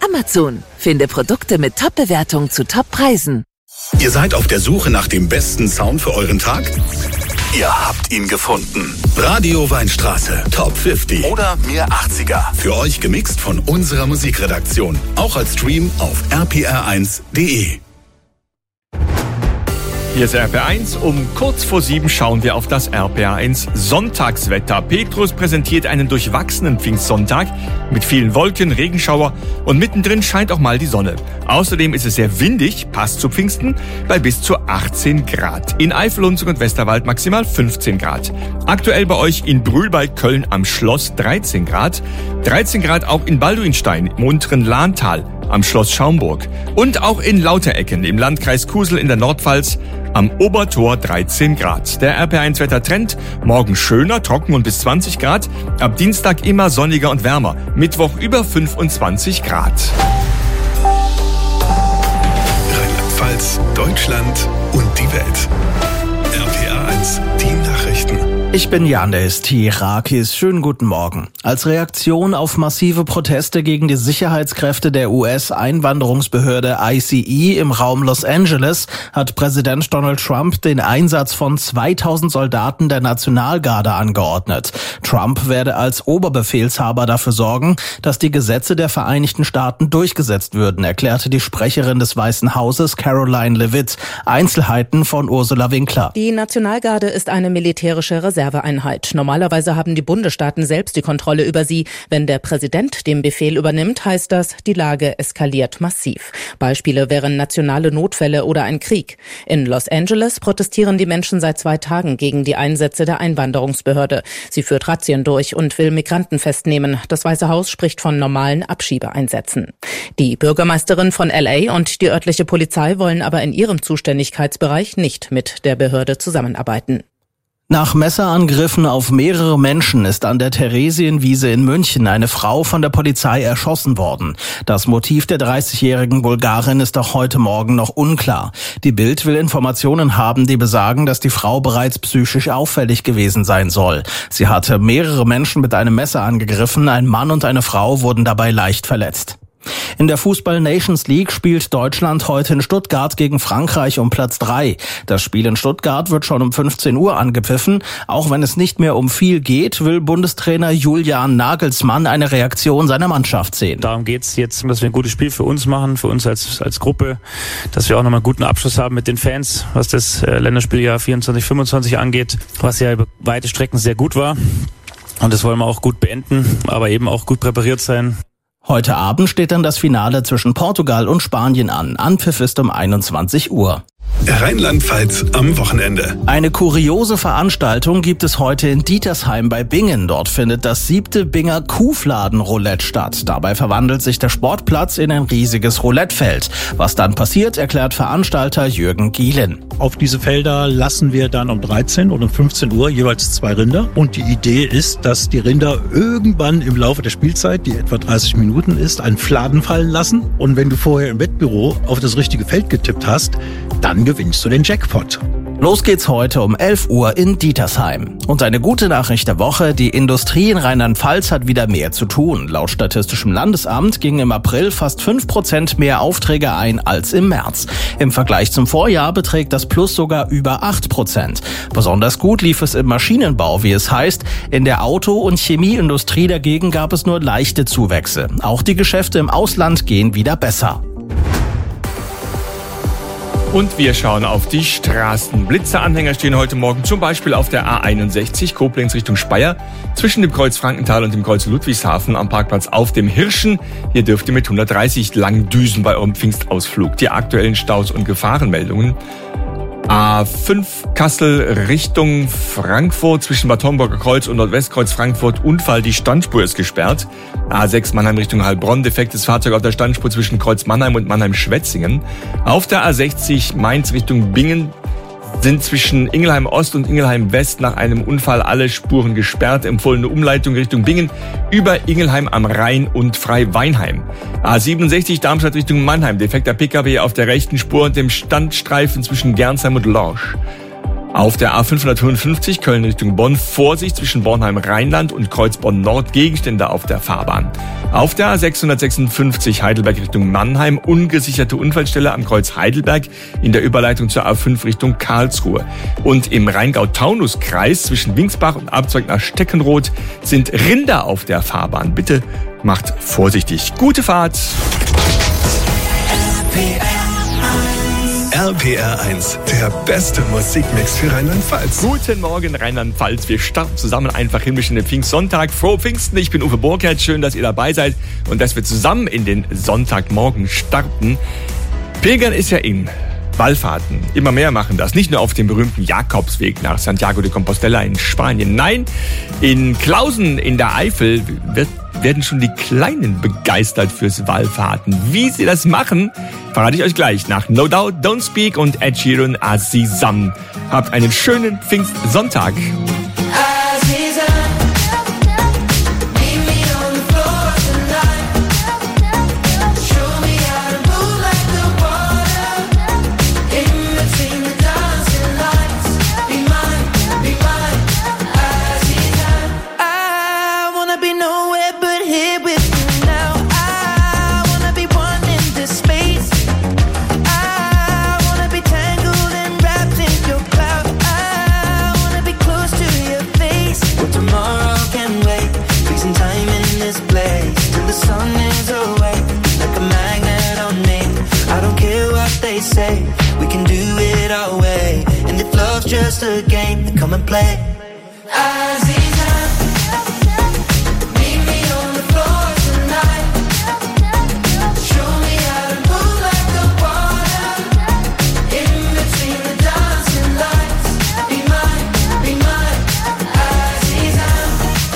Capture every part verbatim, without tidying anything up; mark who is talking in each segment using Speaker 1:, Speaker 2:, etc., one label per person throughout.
Speaker 1: Amazon. Finde Produkte mit Top-Bewertung zu Top-Preisen.
Speaker 2: Ihr seid auf der Suche nach dem besten Sound für euren Tag? Ihr habt ihn gefunden. Radio Weinstraße Top fünfzig oder Mir achtziger. Für euch gemixt von unserer Musikredaktion. Auch als Stream auf r p r eins punkt d e.
Speaker 3: Hier ist R P R eins. Um kurz vor sieben schauen wir auf das R P R eins Sonntagswetter. Petrus präsentiert einen durchwachsenen Pfingstsonntag mit vielen Wolken, Regenschauer und mittendrin scheint auch mal die Sonne. Außerdem ist es sehr windig, passt zu Pfingsten, bei bis zu achtzehn Grad. In Eifelhunsrück und Westerwald maximal fünfzehn Grad. Aktuell bei euch in Brühl bei Köln am Schloss dreizehn Grad. dreizehn Grad auch in Balduinstein im unteren Lahntal am Schloss Schaumburg. Und auch in Lauterecken im Landkreis Kusel in der Nordpfalz am Obertor dreizehn Grad. Der R P R eins Wettertrend: morgen schöner, trocken und bis zwanzig Grad. Ab Dienstag immer sonniger und wärmer. Mittwoch über fünfundzwanzig Grad.
Speaker 2: Rheinland-Pfalz, Deutschland und die Welt. R P R eins, die Nachrichten.
Speaker 4: Ich bin Janis Tirakis. Schönen guten Morgen. Als Reaktion auf massive Proteste gegen die Sicherheitskräfte der U S-Einwanderungsbehörde I C E im Raum Los Angeles hat Präsident Donald Trump den Einsatz von zweitausend Soldaten der Nationalgarde angeordnet. Trump werde als Oberbefehlshaber dafür sorgen, dass die Gesetze der Vereinigten Staaten durchgesetzt würden, erklärte die Sprecherin des Weißen Hauses Caroline Leavitt. Einzelheiten von Ursula Winkler.
Speaker 5: Die Nationalgarde ist eine militärische Reserve. Reserveeinheit. Normalerweise haben die Bundesstaaten selbst die Kontrolle über sie. Wenn der Präsident den Befehl übernimmt, heißt das, die Lage eskaliert massiv. Beispiele wären nationale Notfälle oder ein Krieg. In Los Angeles protestieren die Menschen seit zwei Tagen gegen die Einsätze der Einwanderungsbehörde. Sie führt Razzien durch und will Migranten festnehmen. Das Weiße Haus spricht von normalen Abschiebeeinsätzen. Die Bürgermeisterin von L A und die örtliche Polizei wollen aber in ihrem Zuständigkeitsbereich nicht mit der Behörde zusammenarbeiten.
Speaker 4: Nach Messerangriffen auf mehrere Menschen ist an der Theresienwiese in München eine Frau von der Polizei erschossen worden. Das Motiv der dreißigjährigen Bulgarin ist auch heute Morgen noch unklar. Die Bild will Informationen haben, die besagen, dass die Frau bereits psychisch auffällig gewesen sein soll. Sie hatte mehrere Menschen mit einem Messer angegriffen, ein Mann und eine Frau wurden dabei leicht verletzt. In der Fußball-Nations League spielt Deutschland heute in Stuttgart gegen Frankreich um Platz drei. Das Spiel in Stuttgart wird schon um fünfzehn Uhr angepfiffen. Auch wenn es nicht mehr um viel geht, will Bundestrainer Julian Nagelsmann eine Reaktion seiner Mannschaft sehen.
Speaker 6: Darum geht's jetzt, dass wir ein gutes Spiel für uns machen, für uns als als Gruppe, dass wir auch nochmal einen guten Abschluss haben mit den Fans, was das Länderspieljahr vierundzwanzig fünfundzwanzig angeht, was ja über weite Strecken sehr gut war. Und das wollen wir auch gut beenden, aber eben auch gut präpariert sein.
Speaker 4: Heute Abend steht dann das Finale zwischen Portugal und Spanien an. Anpfiff ist um einundzwanzig Uhr.
Speaker 2: Rheinland-Pfalz am Wochenende.
Speaker 4: Eine kuriose Veranstaltung gibt es heute in Dietersheim bei Bingen. Dort findet das siebte Binger Kuhfladen-Roulette statt. Dabei verwandelt sich der Sportplatz in ein riesiges Roulettefeld. Was dann passiert, erklärt Veranstalter Jürgen Gielen.
Speaker 7: Auf diese Felder lassen wir dann um dreizehn und um fünfzehn Uhr jeweils zwei Rinder. Und die Idee ist, dass die Rinder irgendwann im Laufe der Spielzeit, die etwa dreißig Minuten ist, einen Fladen fallen lassen. Und wenn du vorher im Wettbüro auf das richtige Feld getippt hast, dann gewinnst du den Jackpot.
Speaker 4: Los geht's heute um elf Uhr in Dietersheim. Und eine gute Nachricht der Woche: Die Industrie in Rheinland-Pfalz hat wieder mehr zu tun. Laut Statistischem Landesamt gingen im April fast fünf Prozent mehr Aufträge ein als im März. Im Vergleich zum Vorjahr beträgt das Plus sogar über acht Prozent. Besonders gut lief es im Maschinenbau, wie es heißt. In der Auto- und Chemieindustrie dagegen gab es nur leichte Zuwächse. Auch die Geschäfte im Ausland gehen wieder besser.
Speaker 3: Und wir schauen auf die Straßen. Blitzeranhänger stehen heute Morgen zum Beispiel auf der A einundsechzig Koblenz Richtung Speyer zwischen dem Kreuz Frankenthal und dem Kreuz Ludwigshafen am Parkplatz auf dem Hirschen. Hier dürft ihr mit hundertdreißig lang düsen bei eurem Pfingstausflug. Die aktuellen Staus und Gefahrenmeldungen: A fünf Kassel Richtung Frankfurt zwischen Bad Homburger Kreuz und Nordwestkreuz Frankfurt Unfall, die Standspur ist gesperrt. A sechs Mannheim Richtung Heilbronn, defektes Fahrzeug auf der Standspur zwischen Kreuz Mannheim und Mannheim-Schwetzingen. Auf der A sechzig Mainz Richtung Bingen sind zwischen Ingelheim Ost und Ingelheim West nach einem Unfall alle Spuren gesperrt. Empfohlene Umleitung Richtung Bingen über Ingelheim am Rhein und Frei-Weinheim. A siebenundsechzig Darmstadt Richtung Mannheim, defekter Pkw auf der rechten Spur und dem Standstreifen zwischen Gernsheim und Lorsch. Auf der A fünfhundertfünfundfünfzig Köln Richtung Bonn Vorsicht zwischen Bornheim-Rheinland und Kreuzbonn-Nord, Gegenstände auf der Fahrbahn. Auf der A sechshundertsechsundfünfzig Heidelberg Richtung Mannheim ungesicherte Unfallstelle am Kreuz Heidelberg in der Überleitung zur A fünf Richtung Karlsruhe. Und im Rheingau-Taunus-Kreis zwischen Wingsbach und Abzweig nach Steckenroth sind Rinder auf der Fahrbahn. Bitte macht vorsichtig. Gute Fahrt!
Speaker 2: R P R eins, der beste Musikmix für Rheinland-Pfalz.
Speaker 3: Guten Morgen Rheinland-Pfalz. Wir starten zusammen einfach himmlisch in den Pfingstsonntag. Frohe Pfingsten, ich bin Uwe Burkhardt. Schön, dass ihr dabei seid und dass wir zusammen in den Sonntagmorgen starten. Pilgern ist ja in. Wallfahrten. Immer mehr machen das. Nicht nur auf dem berühmten Jakobsweg nach Santiago de Compostela in Spanien. Nein, in Klausen in der Eifel wird, werden schon die Kleinen begeistert fürs Wallfahrten. Wie sie das machen, verrate ich euch gleich nach No Doubt, Don't Speak und Ed Sheeran Azizam. Habt einen schönen Pfingstsonntag.
Speaker 8: We can do it our way, and if love's just a game, then come and play. Azizam, meet me on the floor tonight. Show me how to move like the water, in between the dancing lights. Be mine, be mine, Azizam.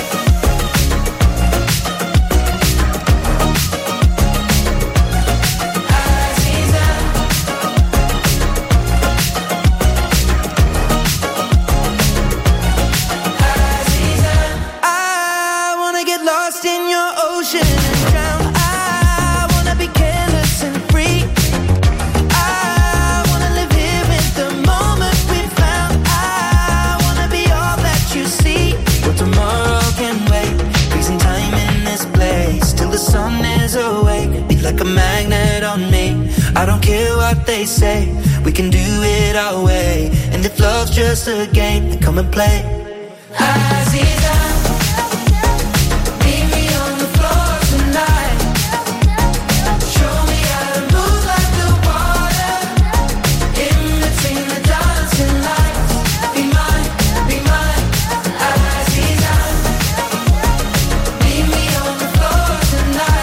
Speaker 8: Like a magnet on me. I don't care what they say. We can do it our way. And if love's just a game, then come and play. Azizam, meet me on the floor tonight. Show me how to move like the water, in between the dancing lights. Be mine, be mine, Azizam. Meet me on the floor tonight.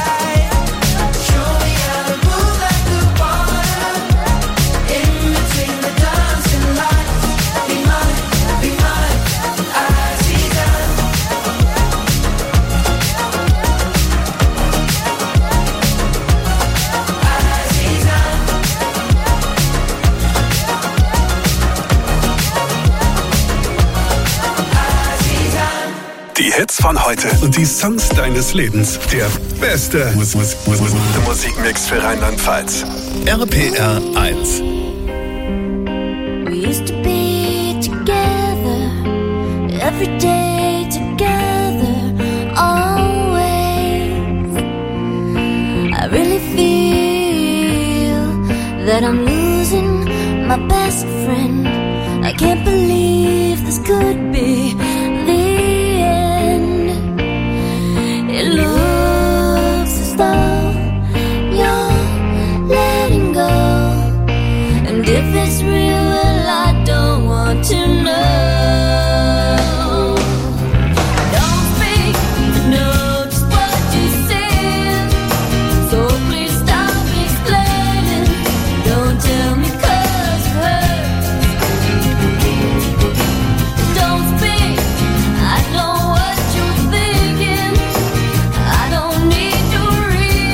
Speaker 2: Die Hits von heute und die Songs deines Lebens. Der beste Mus Mus Mus Mus Musikmix für Rheinland-Pfalz. R P R eins.
Speaker 9: We used to be together, every day together, always. I really feel that I'm losing my best friend. I can't believe this could be to know. Don't speak, know just what you said. So please stop explaining. Don't tell me 'cause it hurts. Don't speak, I know what you're thinking. I don't need your reason.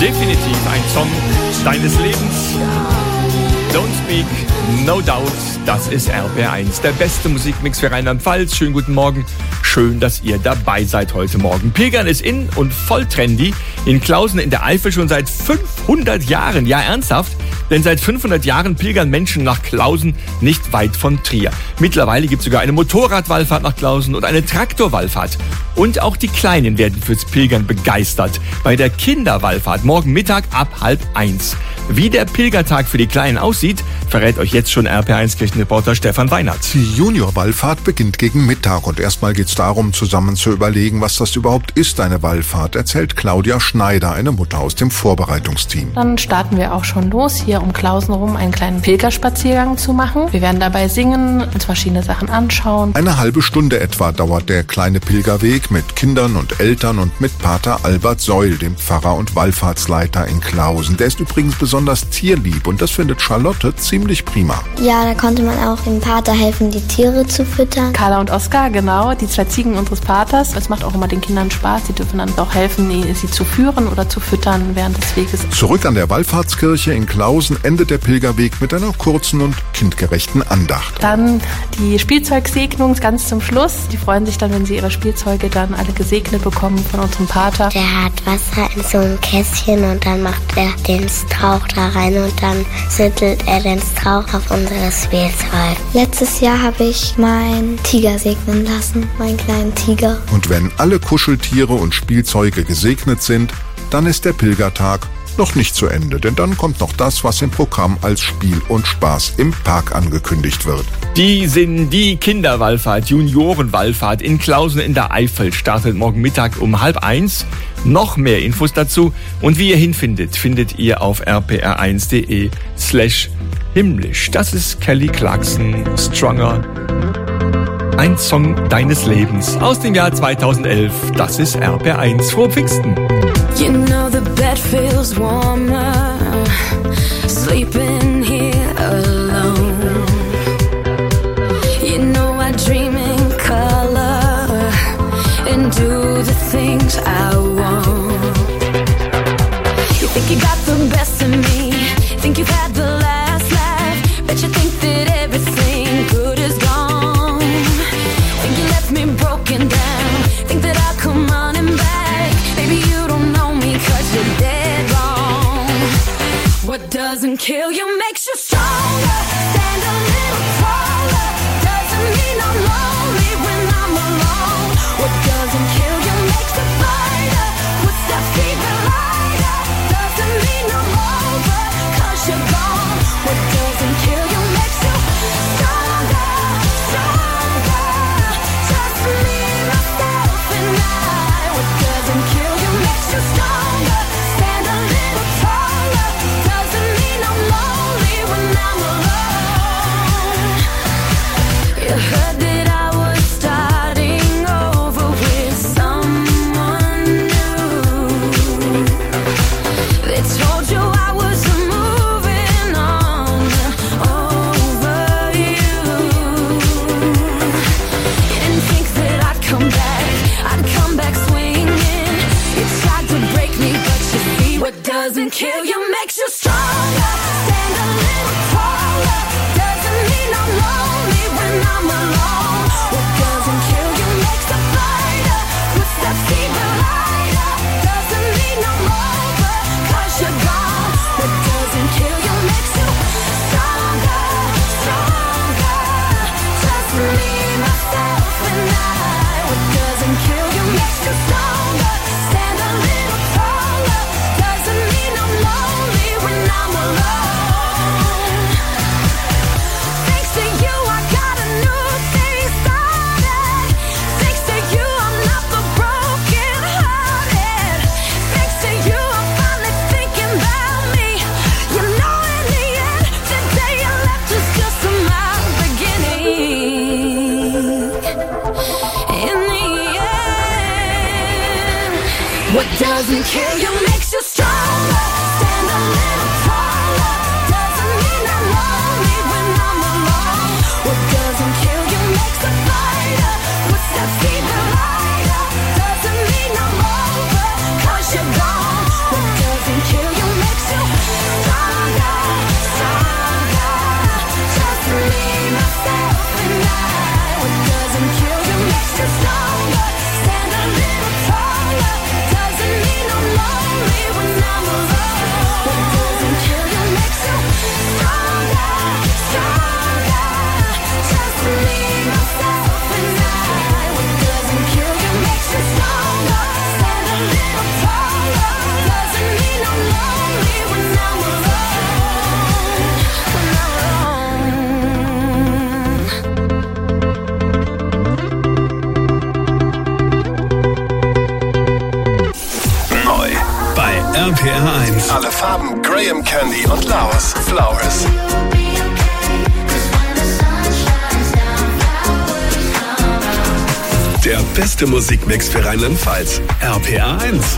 Speaker 3: Definitiv ein Song deines Lebens. Don't Speak, No Doubt, das ist R B R eins, der beste Musikmix für Rheinland-Pfalz. Schönen guten Morgen, schön, dass ihr dabei seid heute Morgen. Pilgern ist in und voll trendy. In Klausen in der Eifel schon seit fünfhundert Jahren. Ja, ernsthaft? Denn seit fünfhundert Jahren pilgern Menschen nach Klausen, nicht weit von Trier. Mittlerweile gibt es sogar eine Motorradwallfahrt nach Klausen und eine Traktorwallfahrt. Und auch die Kleinen werden fürs Pilgern begeistert. Bei der Kinderwallfahrt morgen Mittag ab halb eins. Wie der Pilgertag für die Kleinen aussieht, verrät euch jetzt schon R P R eins Kirchenreporter Stefan Weinert.
Speaker 10: Die Junior-Wallfahrt beginnt gegen Mittag und erstmal geht es darum, zusammen zu überlegen, was das überhaupt ist, eine Wallfahrt, erzählt Claudia Schneider, eine Mutter aus dem Vorbereitungsteam.
Speaker 11: Dann starten wir auch schon los, hier um Klausen rum einen kleinen Pilgerspaziergang zu machen. Wir werden dabei singen, uns verschiedene Sachen anschauen.
Speaker 10: Eine halbe Stunde etwa dauert der kleine Pilgerweg mit Kindern und Eltern und mit Pater Albert Seul, dem Pfarrer und Wallfahrtsleiter in Klausen. Der ist übrigens besonders tierlieb und das findet Charlotte ziemlich prima.
Speaker 12: Ja, da konnte man auch dem Pater helfen, die Tiere zu füttern.
Speaker 11: Carla und Oskar, genau, die zwei Ziegen unseres Paters. Es macht auch immer den Kindern Spaß. Sie dürfen dann auch helfen, sie zu führen oder zu füttern während des Weges.
Speaker 10: Zurück an der Wallfahrtskirche in Klausen endet der Pilgerweg mit einer kurzen und kindgerechten Andacht.
Speaker 11: Dann die Spielzeugsegnung ganz zum Schluss. Die freuen sich dann, wenn sie ihre Spielzeuge dann alle gesegnet bekommen von unserem Pater.
Speaker 12: Der hat Wasser in so einem Kästchen und dann macht er den Strauch da rein und dann schüttelt er den Strauch auf unsere Spielzeug. Letztes Jahr habe ich meinen Tiger segnen lassen, meinen kleinen Tiger.
Speaker 10: Und wenn alle Kuscheltiere und Spielzeuge gesegnet sind, dann ist der Pilgertag noch nicht zu Ende, denn dann kommt noch das, was im Programm als Spiel und Spaß im Park angekündigt wird.
Speaker 3: Die sind die Kinderwallfahrt, Juniorenwallfahrt in Klausen in der Eifel startet morgen Mittag um halb eins. Noch mehr Infos dazu und wie ihr hinfindet, findet ihr auf r p r eins punkt d e slash himmlisch. Das ist Kelly Clarkson, Stronger. Ein Song deines Lebens aus dem Jahr zweitausendelf. Das ist R P R eins. Frohe Pfingsten.
Speaker 9: You know the bed feels warmer, sleeping here alone. You know I dream in color and do the things I want. You think you got the best of me, think you've had the last laugh, bet you think that everything good is gone. Think you left me broken down, think that I'll come running back. Maybe you don't know me 'cause you're dead wrong. What doesn't kill you makes you stronger. Stand a little taller. Doesn't mean I'm lonely when I'm alone. What doesn't kill you makes you brighter. Footsteps even lighter. Doesn't mean I'm over 'cause you're gone. What doesn't kill you makes you stronger, stronger. Just me, myself and I. What doesn't kill you makes you stronger. Stand a little taller. Doesn't mean I'm lonely when I'm alone. You heard that I was starting over with someone new. They told you I was moving on over you. You didn't think that I'd come back, I'd come back swinging. You tried to break me, but you see what doesn't kill you makes you stronger. Stand a little taller. Doesn't mean I'm lonely when I'm alone. What doesn't kill you makes you brighter. Footsteps even lighter. Doesn't mean I'm over 'cause you're gone. What doesn't kill you makes you stronger, stronger. Just me, myself and I. What doesn't kill you makes you stronger. Stand a little taller. Doesn't mean I'm lonely when I'm alone. Thanks to you, I got a new thing started. Thanks to you, I'm not the broken hearted. Thanks to you, I'm finally thinking about me. You know, in the end, the day you left was just my beginning. In the end, what doesn't kill you makes you stronger. Stand a little taller. Doesn't mean I'm lonely when I'm alone. What doesn't kill you makes you brighter. Footsteps even lighter. Doesn't mean I'm over 'cause you're gone. What doesn't kill
Speaker 2: R P R eins.
Speaker 13: Alle Farben, Graham Candy und Laos, Flowers.
Speaker 2: Der beste Musikmix für Rheinland-Pfalz. R P R eins.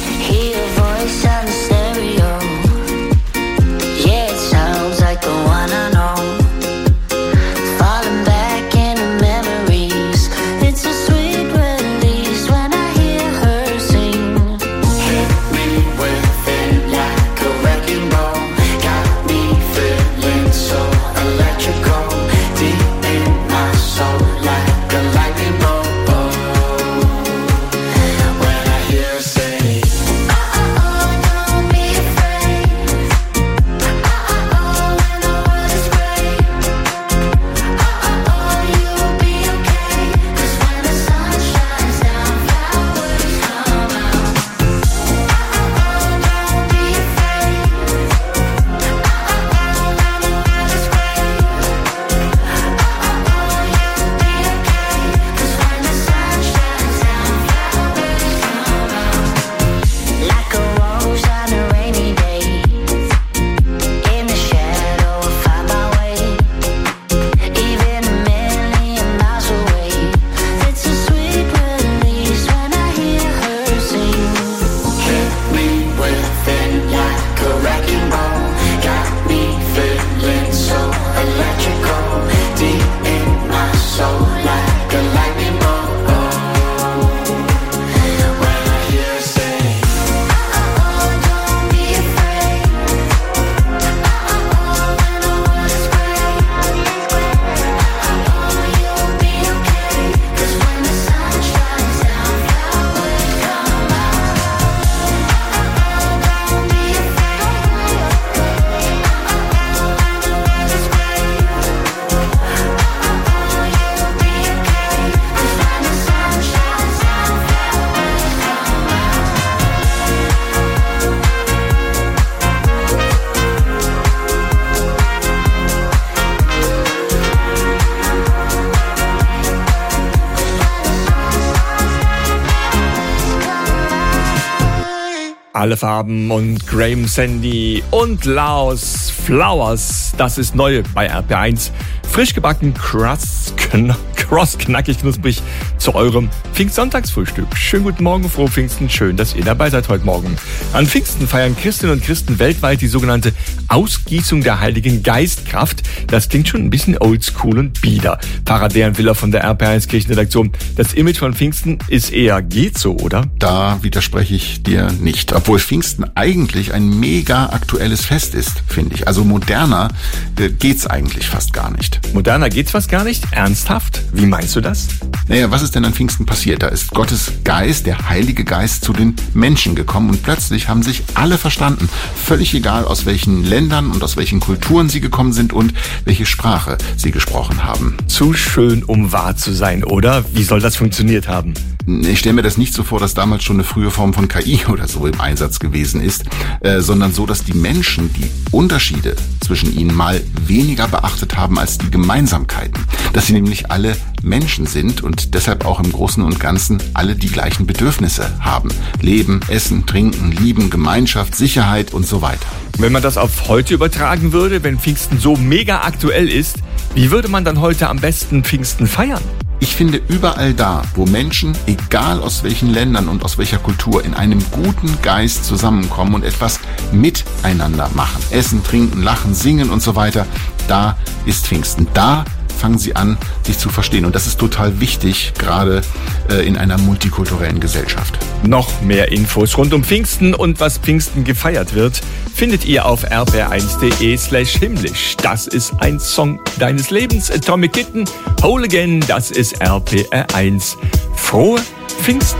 Speaker 3: Alle Farben und Graham Sandy und Laos Flowers. Das ist neu bei R P eins. Frisch gebacken, cross, cross knackig, knusprig zu eurem Pfingstsonntagsfrühstück. Schönen guten Morgen, frohe Pfingsten. Schön, dass ihr dabei seid heute Morgen. An Pfingsten feiern Christinnen und Christen weltweit die sogenannte Ausgießung der Heiligen Geistkraft. Das klingt schon ein bisschen oldschool und bieder. Pfarrer Dejan Willer von der R P eins Kirchenredaktion. Das Image von Pfingsten ist eher geht so, oder?
Speaker 10: Da widerspreche ich dir nicht. Obwohl Pfingsten eigentlich ein mega aktuelles Fest ist, finde ich. Also moderner äh, geht's eigentlich fast gar nicht.
Speaker 3: Moderner geht's fast gar nicht? Ernsthaft? Wie meinst du das?
Speaker 10: Naja, was ist denn an Pfingsten passiert? Da ist Gottes Geist, der Heilige Geist, zu den Menschen gekommen und plötzlich haben sich alle verstanden. Völlig egal, aus welchen Ländern und aus welchen Kulturen sie gekommen sind und welche Sprache sie gesprochen haben.
Speaker 3: Zu schön, um wahr zu sein, oder? Wie soll das funktioniert haben?
Speaker 10: Ich stelle mir das nicht so vor, dass damals schon eine frühe Form von K I oder so im Einsatz gewesen ist, äh, sondern so, dass die Menschen die Unterschiede zwischen ihnen mal weniger beachtet haben als die Gemeinsamkeiten. Dass sie nämlich alle Menschen sind und deshalb auch im Großen und Ganzen alle die gleichen Bedürfnisse haben. Leben, Essen, Trinken, Lieben, Gemeinschaft, Sicherheit und so weiter.
Speaker 3: Wenn man das auf heute übertragen würde, wenn Pfingsten so mega aktuell ist, wie würde man dann heute am besten Pfingsten feiern?
Speaker 10: Ich finde, überall da, wo Menschen, egal aus welchen Ländern und aus welcher Kultur, in einem guten Geist zusammenkommen und etwas miteinander machen, essen, trinken, lachen, singen und so weiter, da ist Pfingsten. Da fangen sie an, sich zu verstehen. Und das ist total wichtig, gerade äh, in einer multikulturellen Gesellschaft.
Speaker 3: Noch mehr Infos rund um Pfingsten und was Pfingsten gefeiert wird, findet ihr auf r p r eins punkt d e slash himmlisch. Das ist ein Song deines Lebens. Atomic Kitten, Whole Again, das ist R P R eins. Frohe Pfingsten.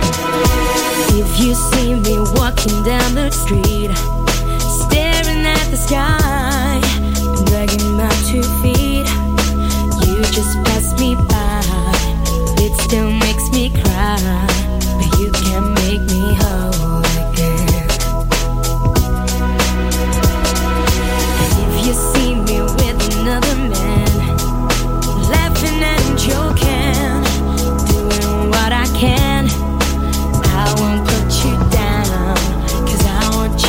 Speaker 9: If you see me walking down the street, staring at the sky, dragging my two feet, you just pass me by. It still makes me cry, but you can make me whole again. If you see me with another man, laughing and joking, doing what I can, I won't put you down, 'cause I want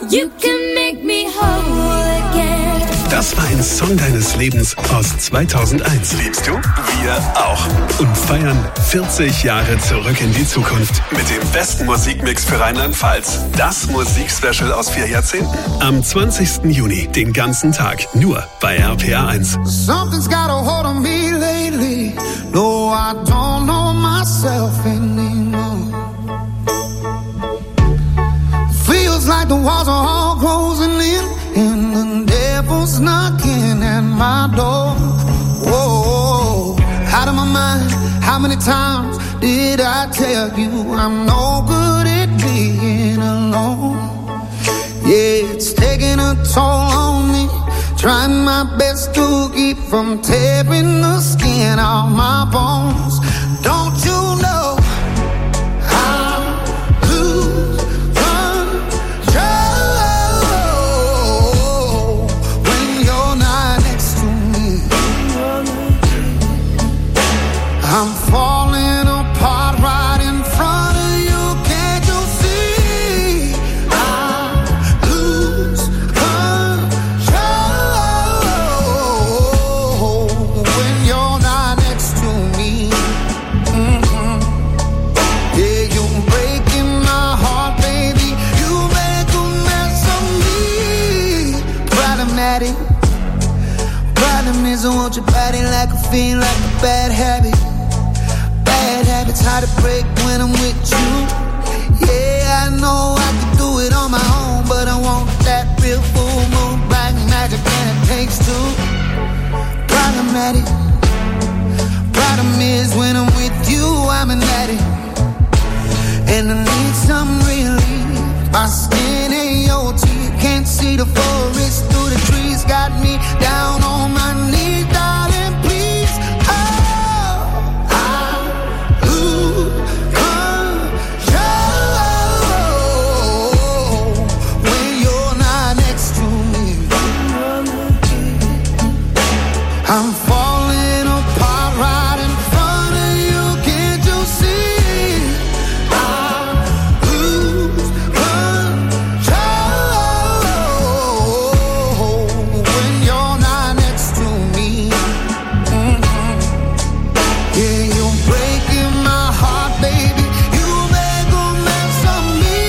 Speaker 9: You can make me whole again.
Speaker 14: Das war ein Song deines Lebens aus zweitausendeins.
Speaker 13: Liebst du? Wir auch.
Speaker 14: Und feiern vierzig Jahre zurück in die Zukunft.
Speaker 13: Mit dem besten Musikmix für Rheinland-Pfalz. Das Musikspecial aus vier Jahrzehnten.
Speaker 14: Am zwanzigsten Juni, den ganzen Tag, nur bei R P R eins.
Speaker 15: Something's got a hold on me lately. No, I don't know myself anymore. Feels like the walls are all closing in, and the devil's knocking at my door. Whoa, out of my mind. How many times did I tell you I'm no good at being alone? Yeah, it's taking a toll on me. Trying my best to keep from tearing the skin off my bones. Don't you know I lose control when you're not next to me? I'm falling apart right in front of you. Can't you see? I lose control when you're not next to me. Mm-hmm. Yeah, you're breaking my heart, baby. You make a mess of me. Problematic. Problem is I want your body like a fiend, like a bad habit. Bad habits hard to break when I'm with you. Yeah, I know I can do it on my own, but I want that real full moon, black magic, and it takes two. Problematic. Problem is when I'm with you, I'm an addict, and I need some relief. My skin ain't your teeth, can't see the forest through the trees. Got me down on my knees, darling, please. Oh, I lose control when you're not next to me. I'm falling apart right in front of you. Can't you see? I lose control when you're not next to me. Mhm. Yeah, you're breaking my heart, baby. You make a mess of me.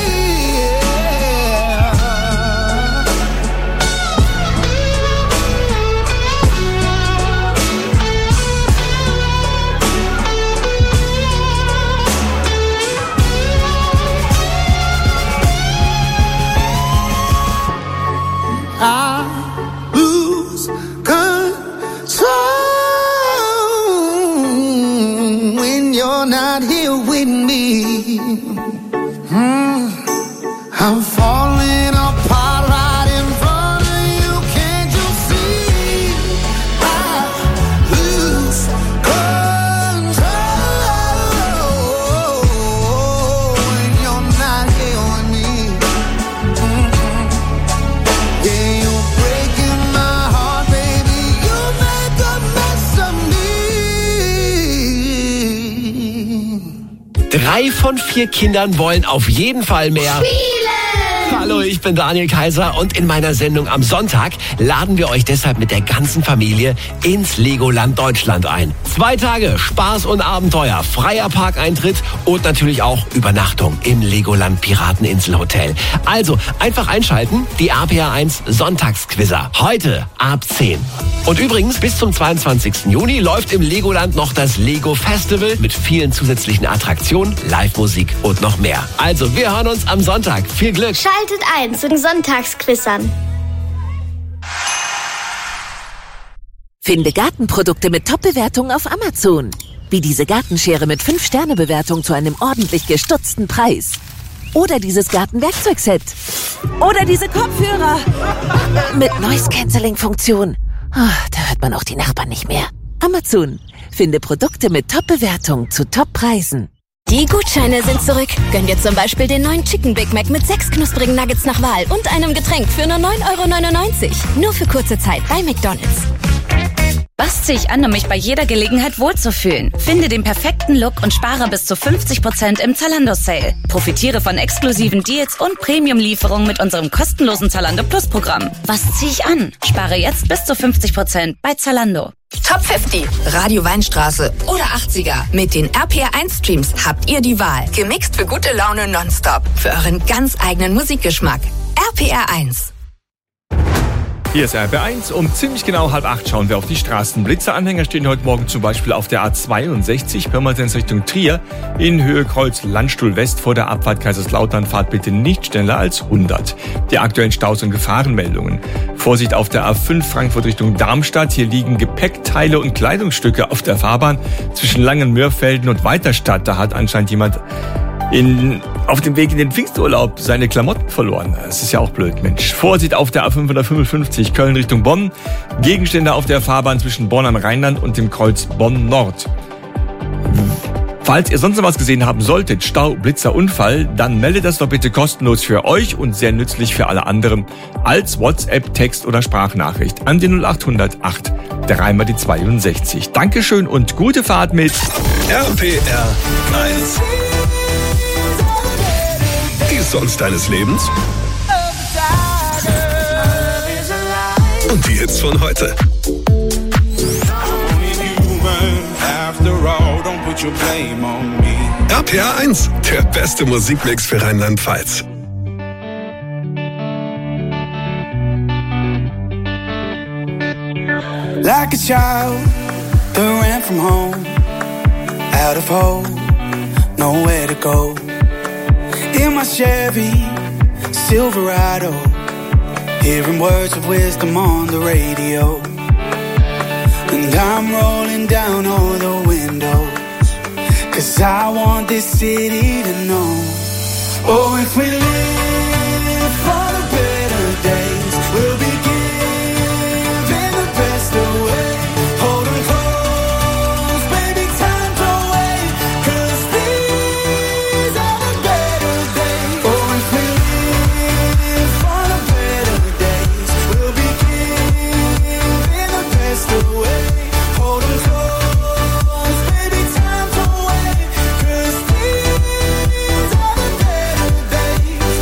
Speaker 15: I lose control when you're not here with me. Hmm. I'm falling apart right in front of you. Can't you see? I lose control when you're not here with me. Mhm. Yeah, you're breaking my heart, baby. You make a mess of me.
Speaker 16: Drei von vier Kindern wollen auf jeden Fall mehr. Hallo, ich bin Daniel Kaiser und in meiner Sendung am Sonntag laden wir euch deshalb mit der ganzen Familie ins Legoland Deutschland ein. Zwei Tage Spaß und Abenteuer, freier Parkeintritt und natürlich auch Übernachtung im Legoland Pirateninselhotel. Also einfach einschalten, die R P R eins Sonntagsquizzer. Heute ab zehn. Und übrigens, bis zum zweiundzwanzigsten Juni läuft im Legoland noch das Lego Festival mit vielen zusätzlichen Attraktionen, Live-Musik und noch mehr. Also, wir hören uns am Sonntag. Viel Glück!
Speaker 17: Schaltet ein zu den Sonntagsquizzern.
Speaker 1: Finde Gartenprodukte mit Top-Bewertungen auf Amazon. Wie diese Gartenschere mit fünf Sterne Bewertung zu einem ordentlich gestutzten Preis. Oder dieses Gartenwerkzeugset. Oder diese Kopfhörer mit Noise-Canceling-Funktion. Oh, da hört man auch die Nachbarn nicht mehr. Amazon. Finde Produkte mit Top-Bewertung zu Top-Preisen.
Speaker 18: Die Gutscheine sind zurück. Gönn dir zum Beispiel den neuen Chicken Big Mac mit sechs knusprigen Nuggets nach Wahl und einem Getränk für nur neun Euro neunundneunzig. Nur für kurze Zeit bei McDonald's.
Speaker 1: Was
Speaker 19: ziehe ich an, um mich bei jeder Gelegenheit wohlzufühlen? Finde den perfekten Look und spare bis zu fünfzig Prozent im Zalando-Sale. Profitiere von exklusiven Deals und Premium-Lieferungen mit unserem kostenlosen Zalando Plus-Programm. Was ziehe ich an? Spare jetzt bis zu fünfzig Prozent bei Zalando.
Speaker 20: Top fünfzig, Radio Weinstraße oder achtziger. Mit den R P R eins Streams habt ihr die Wahl. Gemixt für gute Laune nonstop. Für euren ganz eigenen Musikgeschmack. R P R eins.
Speaker 3: Hier ist R P R eins. Um ziemlich genau halb acht schauen wir auf die Straßen. Blitzeranhänger stehen heute Morgen zum Beispiel auf der A zweiundsechzig, Pirmasens Richtung Trier, in Höhe Kreuz Landstuhl West vor der Abfahrt Kaiserslautern. Fahrt bitte nicht schneller als hundert. Die aktuellen Staus und Gefahrenmeldungen. Vorsicht auf der A fünf Frankfurt Richtung Darmstadt. Hier liegen Gepäckteile und Kleidungsstücke auf der Fahrbahn zwischen Langenmörfelden und Weiterstadt. Da hat anscheinend jemand in, auf dem Weg in den Pfingsturlaub seine Klamotten verloren. Das ist ja auch blöd, Mensch. Vorsicht auf der A fünfhundertfünfundfünfzig Köln Richtung Bonn. Gegenstände auf der Fahrbahn zwischen Bonn am Rheinland und dem Kreuz Bonn Nord. Falls ihr sonst noch was gesehen haben solltet, Stau, Blitzer, Unfall, dann meldet das doch bitte kostenlos für euch und sehr nützlich für alle anderen als WhatsApp, Text oder Sprachnachricht an die null acht hundert acht dreimal die zweiundsechzig. Dankeschön und gute Fahrt mit
Speaker 14: R P R eins. Die Songs deines Lebens und die Hits von heute. R P R eins, der beste Musikmix für Rheinland-Pfalz.
Speaker 15: Like a child that ran from home, out of hope, nowhere to go. In my Chevy Silverado, hearing words of wisdom on the radio. And I'm rolling down all the windows, 'cause I want this city to know. Oh, if we live for the better days, we'll be giving the best away. Hold 'em close, baby, time to wait, 'cause these are the better days. Oh, if we live for the better days, we'll be giving the best away. Hold 'em close, baby, time to wait, 'cause these are the better days.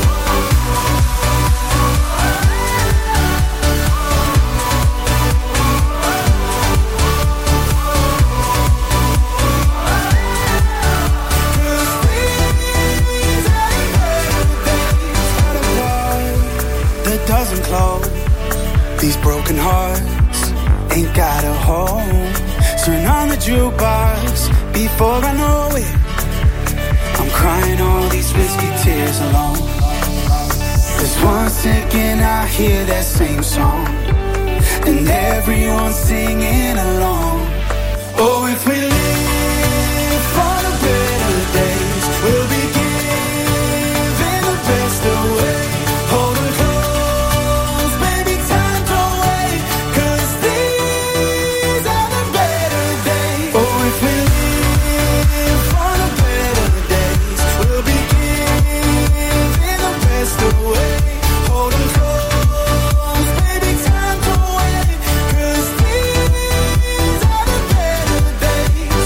Speaker 15: That doesn't close. These broken hearts ain't got a home. Turn on the jukebox before I know it. I'm crying all these whiskey tears alone. 'Cause one second I hear that same song, and everyone's singing along. Oh, if we live for the better days, we'll be giving the best away. Hold 'em close, baby, time to wait, 'cause these are the better days. Oh, if we live for the better days, we'll be giving the best away. Hold 'em close, baby, time to wait, 'cause these are the better days.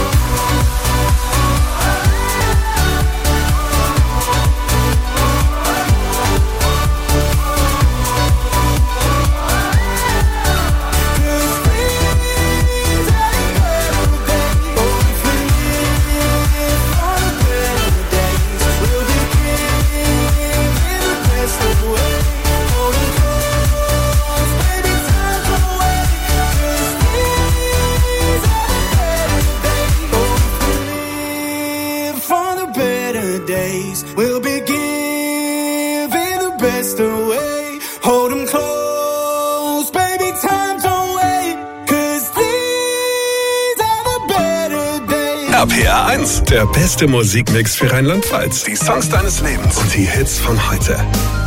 Speaker 15: For the better days, we'll be giving the best away. Hold 'em close, baby, time to wait, 'cause these are the better days.
Speaker 14: R P R eins, der beste Musikmix für Rheinland-Pfalz. Die Songs deines Lebens und die Hits von heute.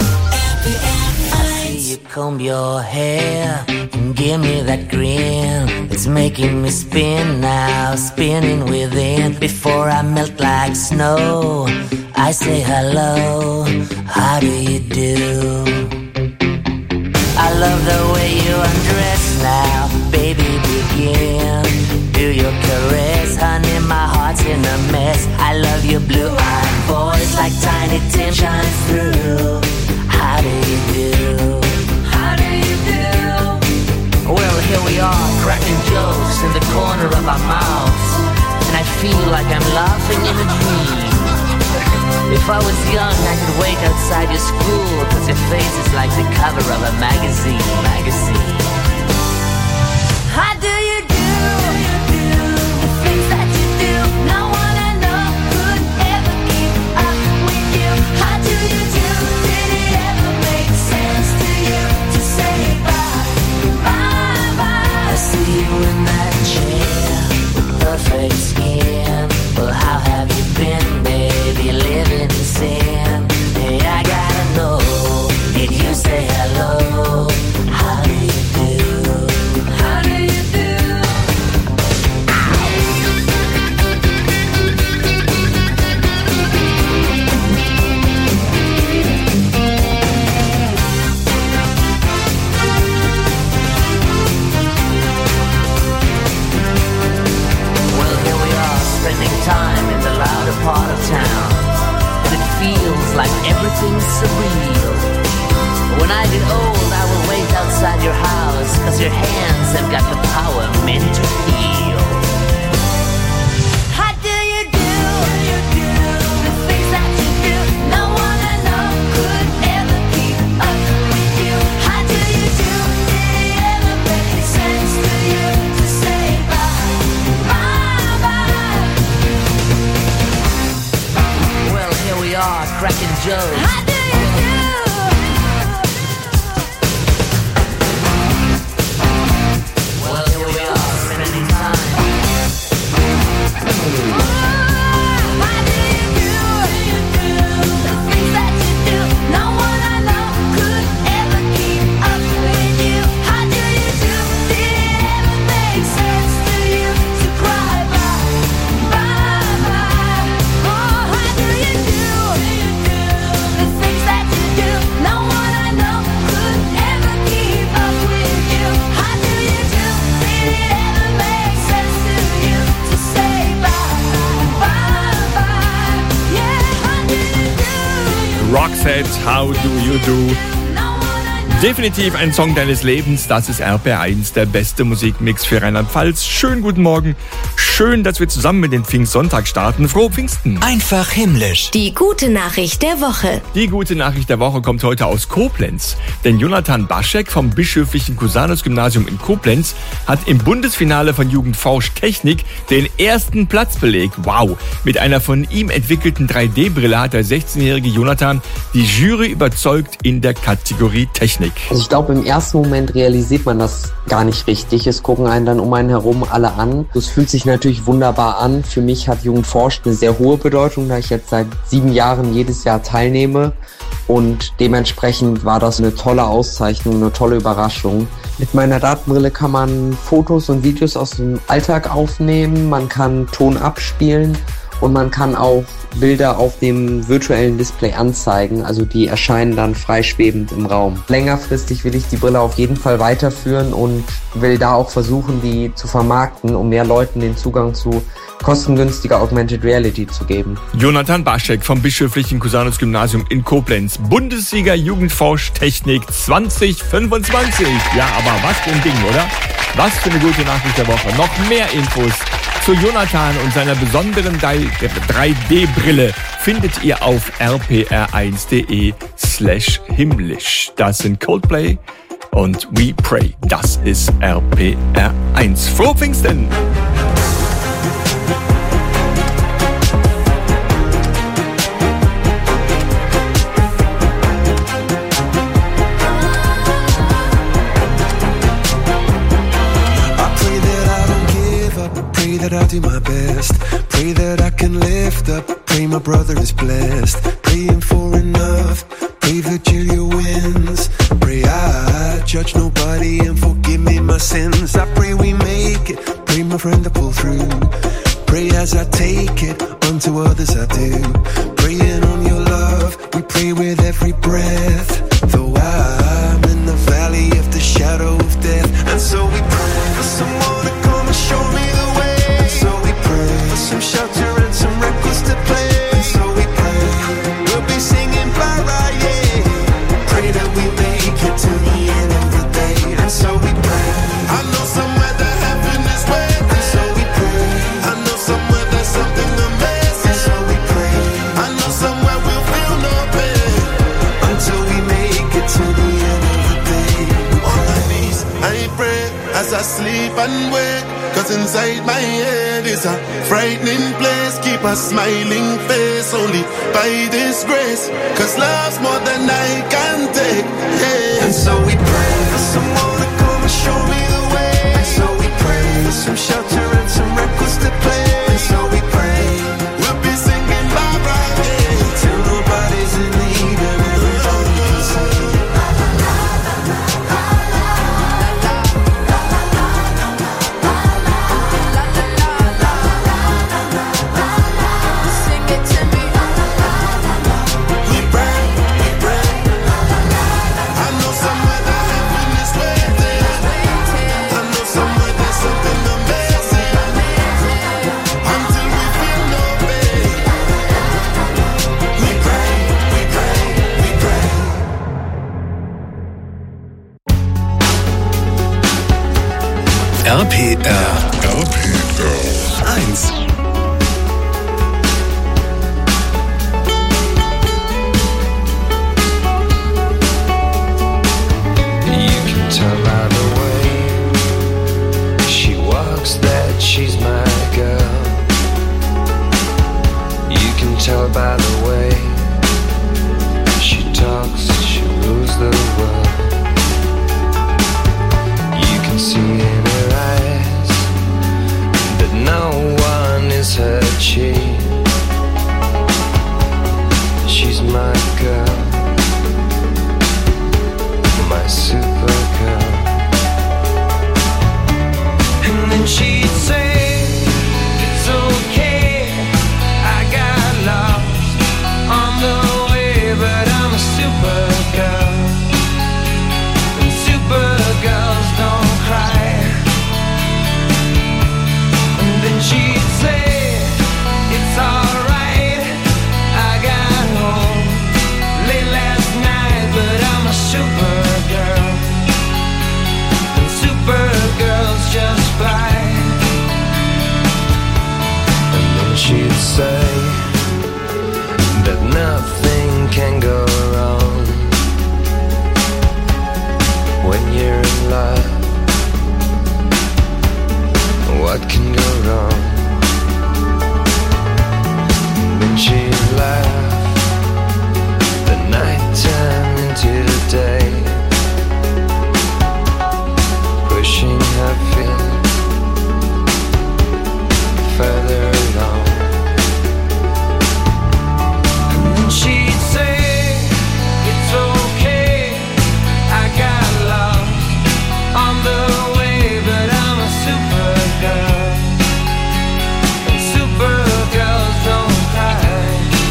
Speaker 21: You comb your hair and give me that grin. It's making me spin now, spinning within. Before I melt like snow, I say hello, how do you do? I love the way you undress now, baby, begin. anything shines through. How do you do? How do you do? Well, here we are, cracking jokes in the corner of our mouths, and I feel like I'm laughing in a dream. If I was young, I could wait outside your school, cause your face is like the cover of a magazine, magazine. How do you do? The things that you do, no one I know could ever keep up with you. How do you do? Did it ever make sense to you to say bye, bye, bye? I see you in that chair with perfect skin. Well, how have you been, baby? Living in sin. Hey, I gotta know, did you say hello? How do you do? How do you do? Well, here we are, spending time in the louder part of town, and it feels like everything's surreal. When I get old, I will wait outside your house, cause your hands have got the power meant to heal. How do you do? The things that you do, no one I know could ever keep up with you. How do you do? Did it ever make sense to you to say bye, bye, bye? Well, here we are, cracking jokes. How do you do? Well, here we are, spending time. How do you do? The things that you do, no one I know could ever keep up with you. How do you do? Did it ever make sense to you to cry bye, bye, bye? Oh, how do you do? The things that you do, no one I know could ever keep up with you. How do you do? Did it ever make sense to you to say bye, bye, bye? Yeah, how do you do?
Speaker 3: Roxette, How Do You Do? Definitiv ein Song deines Lebens, das ist R P R eins, der beste Musikmix für Rheinland-Pfalz. Schönen guten Morgen, schön, dass wir zusammen mit dem Pfingstsonntag starten. Frohe Pfingsten!
Speaker 5: Einfach himmlisch.
Speaker 18: Die gute Nachricht der Woche.
Speaker 3: Die gute Nachricht der Woche kommt heute aus Koblenz. Denn Jonathan Baschek vom bischöflichen Cusanus-Gymnasium in Koblenz hat im Bundesfinale von Jugend Forsch Technik den ersten Platz belegt. Wow! Mit einer von ihm entwickelten drei D Brille hat der sechzehnjährige Jonathan die Jury überzeugt in der Kategorie Technik.
Speaker 22: Also ich glaube, im ersten Moment realisiert man das gar nicht richtig. Es gucken einen dann um einen herum alle an. Das fühlt sich natürlich wunderbar an. Für mich hat Jugend Forscht eine sehr hohe Bedeutung, da ich jetzt seit sieben Jahren jedes Jahr teilnehme. Und dementsprechend war das eine tolle Auszeichnung, eine tolle Überraschung. Mit meiner Datenbrille kann man Fotos und Videos aus dem Alltag aufnehmen, man kann Ton abspielen und man kann auch Bilder auf dem virtuellen Display anzeigen, also die erscheinen dann freischwebend im Raum. Längerfristig will ich die Brille auf jeden Fall weiterführen und will da auch versuchen, die zu vermarkten, um mehr Leuten den Zugang zu kostengünstiger Augmented Reality zu geben.
Speaker 3: Jonathan Baschek vom bischöflichen Cusanus-Gymnasium in Koblenz, Bundessieger Jugendforsch Technik zwanzig fünfundzwanzig. Ja, aber was für ein Ding, oder? Was für eine gute Nachricht der Woche. Noch mehr Infos zu Jonathan und seiner besonderen drei D Brille findet ihr auf r p r eins punkt d e slash himmlisch. Das sind Coldplay und We Pray. Das ist R P R eins. Frohe Pfingsten!
Speaker 23: That I'll do my best. Pray that I can lift up. Pray my brother is blessed. Praying for enough. Pray that Julia wins. Pray I judge nobody and forgive me my sins. I pray we make it. Pray my friend to pull through. Pray as I take it. Unto others I do. Praying on your love. We pray with every breath. Though I'm in the valley of the shadow of death. And so we pray for someone to come and show me the way. For some shelter and some records to play. And so we pray we'll be
Speaker 5: as I sleep and wake. Cause inside my head is a frightening place. Keep a smiling face only by this grace. Cause love's more than I can take. Yeah.
Speaker 23: And so we pray for someone to come and show me the way. And so we pray for some shelter and some records to play. And so we pray
Speaker 5: we'll be singing Barbara, yeah,
Speaker 23: till nobody's in need and everybody can sing.
Speaker 2: R P R. R P R eins.
Speaker 23: You can tell by the way she walks that she's my girl. You can tell by the way she talks, she rules the world. You can see in her eyes that no one is her chief. She's my girl, my super girl. And then she'd say, it's okay, I got lost on the way, but I'm a super girl. And super girls don't cry. And then she'd say, it's alright, I got home late last night, but I'm a super girl. And super girls just fly. And then she'd say that nothing can go wrong when you're in love. What can go wrong? Then she'd laugh the night time into the day, pushing her feet further along. And then she'd say, it's okay, I got lost on the way, but I'm a super girl. And super girls don't cry.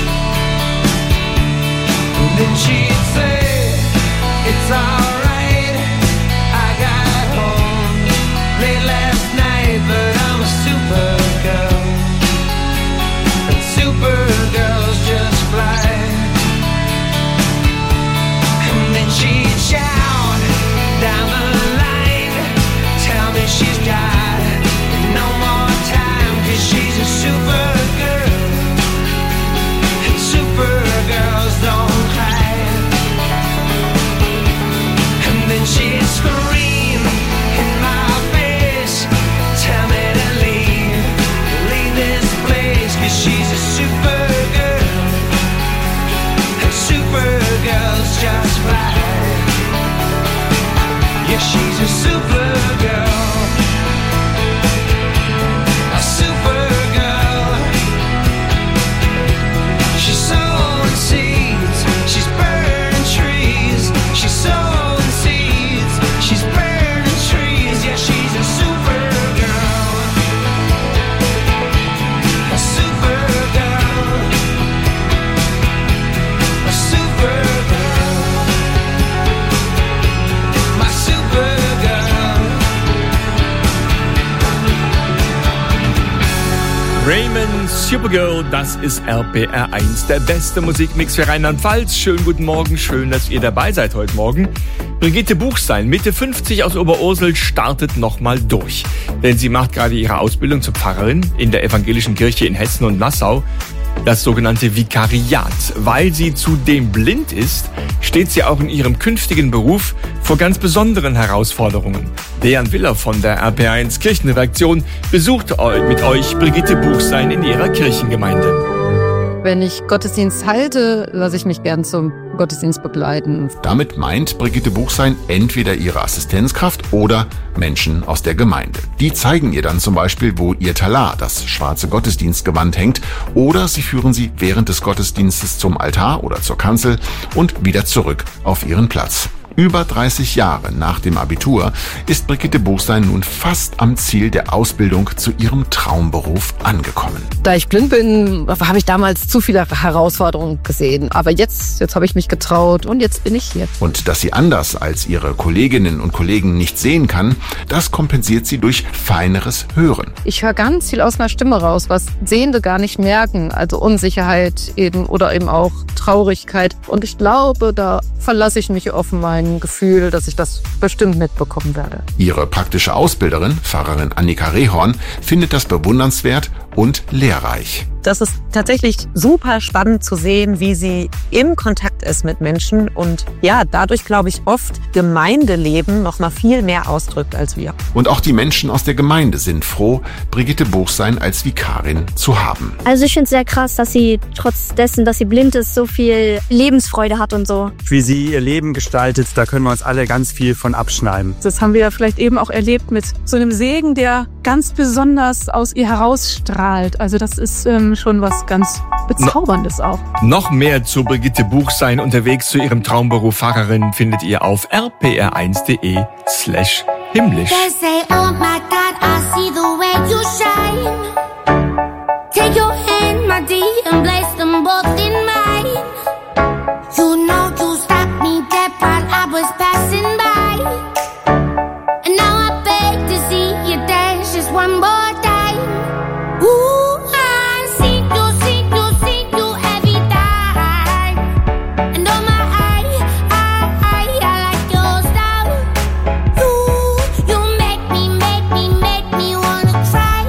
Speaker 23: And then she'd say, it's alright, I got home late last night, but I'm a super girl. And super girls just fly. And then she'd shout down the line, tell me she's got no more time, cause she's a super girl. And super girls don't cry. And then she'd scream in my face, tell me to leave, leave this place, cause she's a super girl. And super girls just fly. Yeah, she's a super girl. A super girl. She's sowing seeds, she's burning trees. She's sowing seeds, she's burning trees. Yeah, she's a super girl. A super girl. A super girl. My super girl.
Speaker 3: Raymond, Supergirl, das ist R P R eins, der beste Musikmix für Rheinland-Pfalz. Schönen guten Morgen, schön, dass ihr dabei seid heute Morgen. Brigitte Buchstein, Mitte fünfzig aus Oberursel, startet nochmal durch. Denn sie macht gerade ihre Ausbildung zur Pfarrerin in der evangelischen Kirche in Hessen und Nassau. das sogenannte Vikariat. Weil sie zudem blind ist, steht sie auch in ihrem künftigen Beruf vor ganz besonderen Herausforderungen. Dejan Willer von der R P R eins Kirchenredaktion besucht mit euch Brigitte Buchstein in ihrer Kirchengemeinde.
Speaker 4: Wenn ich Gottesdienst halte, lasse ich mich gern zum Gottesdienst begleiten.
Speaker 10: Damit meint Brigitte Buchstein entweder ihre Assistenzkraft oder Menschen aus der Gemeinde. Die zeigen ihr dann zum Beispiel, wo ihr Talar, das schwarze Gottesdienstgewand, hängt, oder sie führen sie während des Gottesdienstes zum Altar oder zur Kanzel und wieder zurück auf ihren Platz. Über dreißig Jahre nach dem Abitur ist Brigitte Buchstein nun fast am Ziel der Ausbildung zu ihrem Traumberuf angekommen.
Speaker 4: Da ich blind bin, habe ich damals zu viele Herausforderungen gesehen. Aber jetzt, jetzt habe ich mich getraut und jetzt bin ich hier.
Speaker 10: Und dass sie anders als ihre Kolleginnen und Kollegen nicht sehen kann, das kompensiert sie durch feineres Hören.
Speaker 4: Ich höre ganz viel aus meiner Stimme raus, was Sehende gar nicht merken. Also Unsicherheit eben oder eben auch Traurigkeit. Und ich glaube, da verlasse ich mich auf mein Gefühl, dass ich das bestimmt mitbekommen werde.
Speaker 10: Ihre praktische Ausbilderin, Pfarrerin Annika Rehorn, findet das bewundernswert und lehrreich.
Speaker 6: Das ist tatsächlich super spannend zu sehen, wie sie im Kontakt ist mit Menschen und ja, dadurch, glaube ich, oft Gemeindeleben noch mal viel mehr ausdrückt als wir.
Speaker 10: Und auch die Menschen aus der Gemeinde sind froh, Brigitte Buchstein als Vikarin zu haben.
Speaker 17: Also ich finde es sehr krass, dass sie trotz dessen, dass sie blind ist, so viel Lebensfreude hat und so.
Speaker 7: Wie sie ihr Leben gestaltet, da können wir uns alle ganz viel von abschneiden.
Speaker 11: Das haben wir ja vielleicht eben auch erlebt mit so einem Segen, der ganz besonders aus ihr herausstrahlt. Also das ist ähm, schon was ganz Bezauberndes no, auch.
Speaker 3: Noch mehr zu Brigitte Buchstein unterwegs zu ihrem Traumberuf Pfarrerin findet ihr auf r p r eins punkt d e slash himmlisch.
Speaker 9: They say, oh my God, I see the way you shine. Take your hand, my dear, and place them both in mine. You know you stopped me dead while I was passing by. And now I beg to see you dance just one more time. Ooh, I see you, see you, see you every time. And oh my, I, I, I, I like your style. You, you make me, make me, make me wanna cry.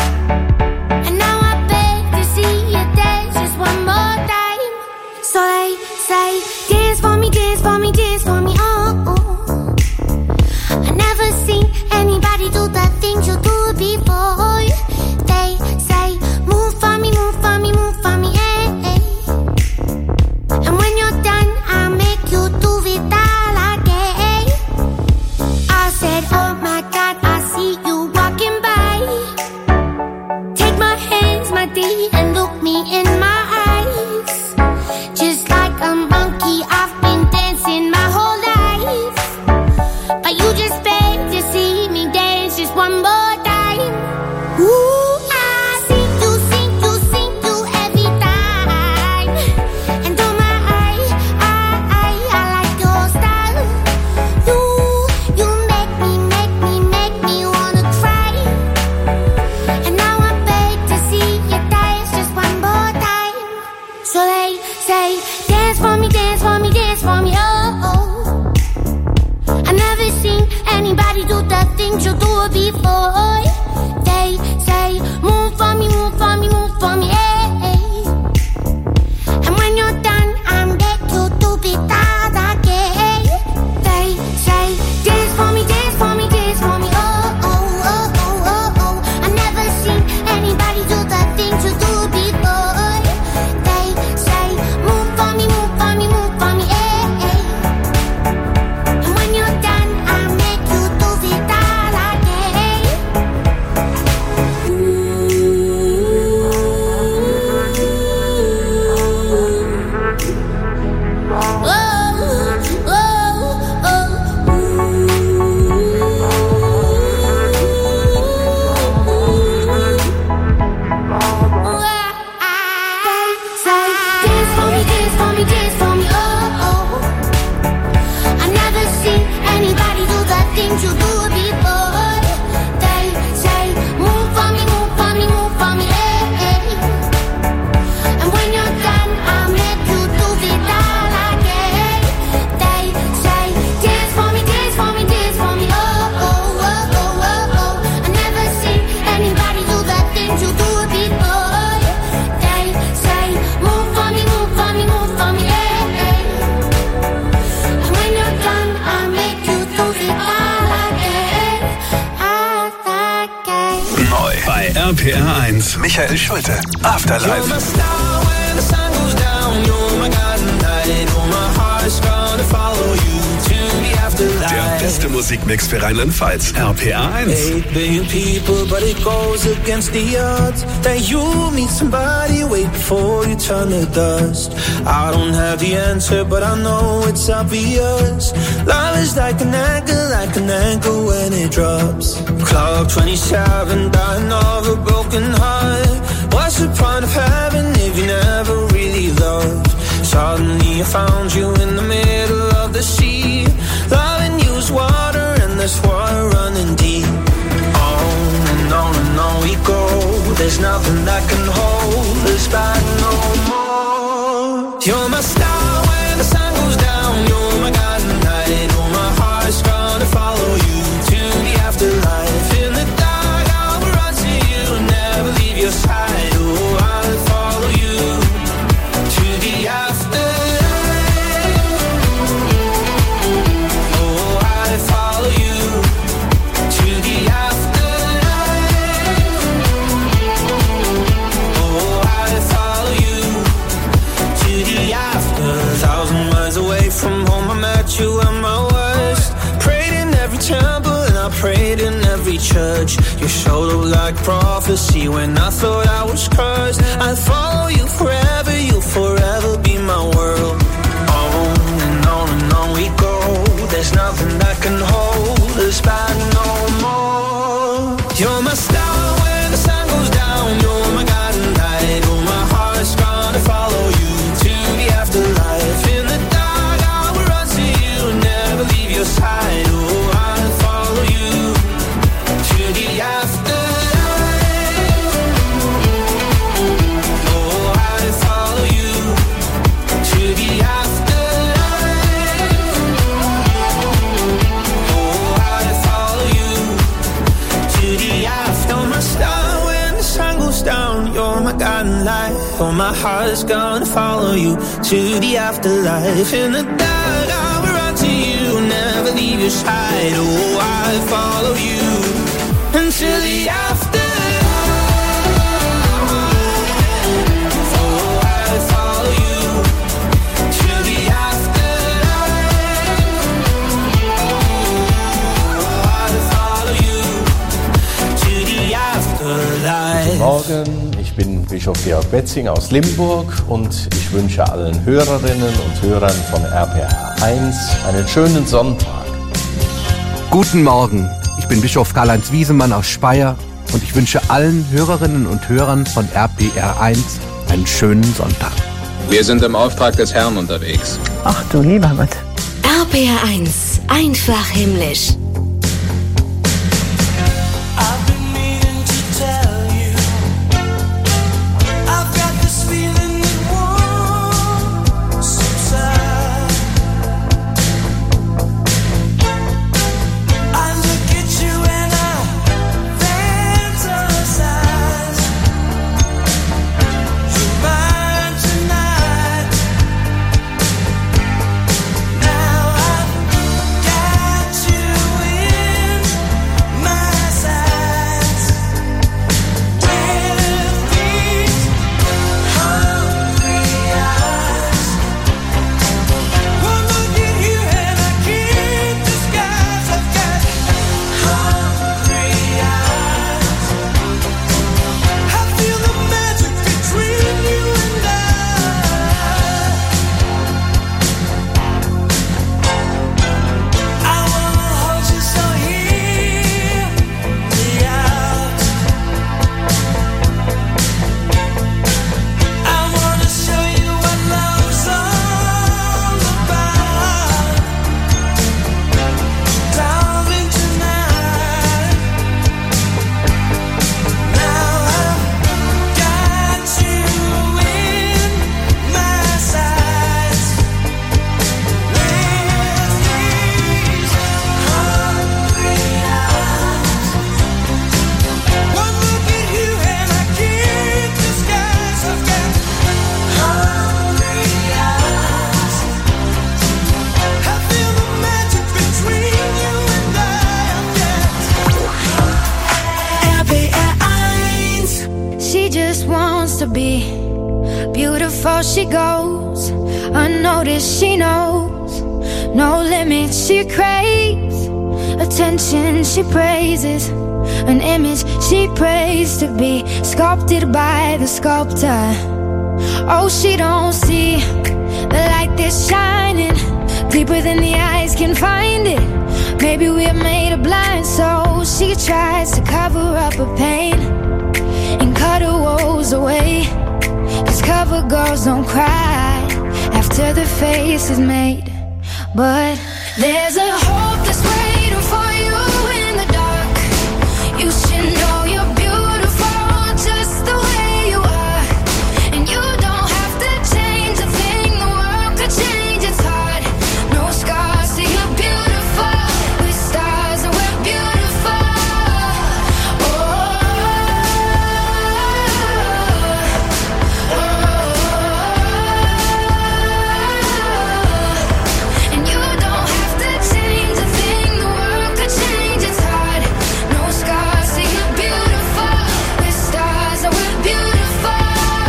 Speaker 9: And now I beg to see you dance just one more time. So they say, dance for me, dance for me, dance for me, oh, oh. I never seen anybody do the things you do before. They say, move for me, move for me, move for me, eh, eh. And when you're done, I'll make you do it all again. I said, oh my God, I see you walking by. Take my hands, my dear, and look me in my eyes. Just like a monkey, I've been dancing my whole life. But you just beg to see me dance just one more time. Ooh, I see you, see you, see you every time. And oh my, I, I, I, I like your style. You, you make me, make me, make me wanna cry. And now I beg to see you dance just one more time. So they say, dance for me, dance for me, dance for me, oh, oh. I never seen anybody do the things you do before. They say, move for me, move for me, move for me, eh, eh. And when you're done, I'm back to do it all again. They say, dance for me, dance for me, dance for me, oh, oh, oh, oh, oh, oh. I never seen anybody do the things you do before. They say, move for me, move for me, move for me, eh, eh. And when you're done, I'll make you do it all again.
Speaker 14: R P R eins. Michael Schulte, Afterlife. Der beste Musikmix für Rheinland-Pfalz. R P R eins.
Speaker 8: Eight billion people, but it goes against the odds that you meet somebody way before you turn to dust. I don't have the answer, but I know it's obvious. Love is like an anchor, like an anchor when it drops. Club twenty-seven, dying of a broken heart. What's the point of heaven if you never really loved? Suddenly I found you in the middle of the sea. Loving you is water and there's water running deep. On and on and on we go. There's nothing that can hold us back no more. You're my star when the sun goes down. You're my guiding light. Oh, my heart's gonna follow you to the afterlife. In the dark I will run to you and never leave your side. Oh, I'll follow you to the afterlife. From home I met you at my worst. Prayed in every temple and I prayed in every church. You showed up like prophecy when I thought I was cursed. I'll follow you forever, you'll forever be my world. On and on and on we go. There's nothing that can hold us back no more. You're my star when the sun goes down. You're my guiding light. Oh, my heart's gonna follow you to the afterlife. In the your side, oh, I'll follow you to the afterlife. Oh, I'll follow you to the afterlife. Oh, I'll follow you to the after. My star when the sun goes down. You're my guiding light. Oh, my heart's gonna follow you to the afterlife. In the dark I will run to you, never leave your side. Oh, I'll follow you until the afterlife. Oh, I'll follow you to the afterlife. Oh, I'll follow you to the afterlife.
Speaker 12: Morgen, ich bin Bischof Georg Betzing aus Limburg und ich wünsche allen Hörerinnen und Hörern von R P R eins einen schönen Sonntag.
Speaker 13: Guten Morgen, ich bin Bischof Karl-Heinz Wiesemann aus Speyer und ich wünsche allen Hörerinnen und Hörern von R P R eins einen schönen Sonntag.
Speaker 24: Wir sind im Auftrag des Herrn unterwegs.
Speaker 25: Ach du lieber Gott.
Speaker 18: R P R eins, einfach himmlisch.
Speaker 8: You
Speaker 1: to be. Beautiful she goes, unnoticed she knows. No limits she craves, attention she praises. An image she prays to be sculpted by the sculptor. Oh, she don't see the light that's shining deeper than the eyes can find it. Maybe we're made of blind souls. She tries to cover up her pain and cut her woes away. Cause cover girls don't cry after the face is made. But there's a hope that's waiting for you in the dark. You should know you're beautiful just the way you are. And you don't have to change a thing, the world could change its heart. No scars, see you're beautiful. With stars and we're beautiful. Oh, oh, oh. And you don't have to change a thing, the world could change its heart. No scars, see you're beautiful. With stars and we're beautiful.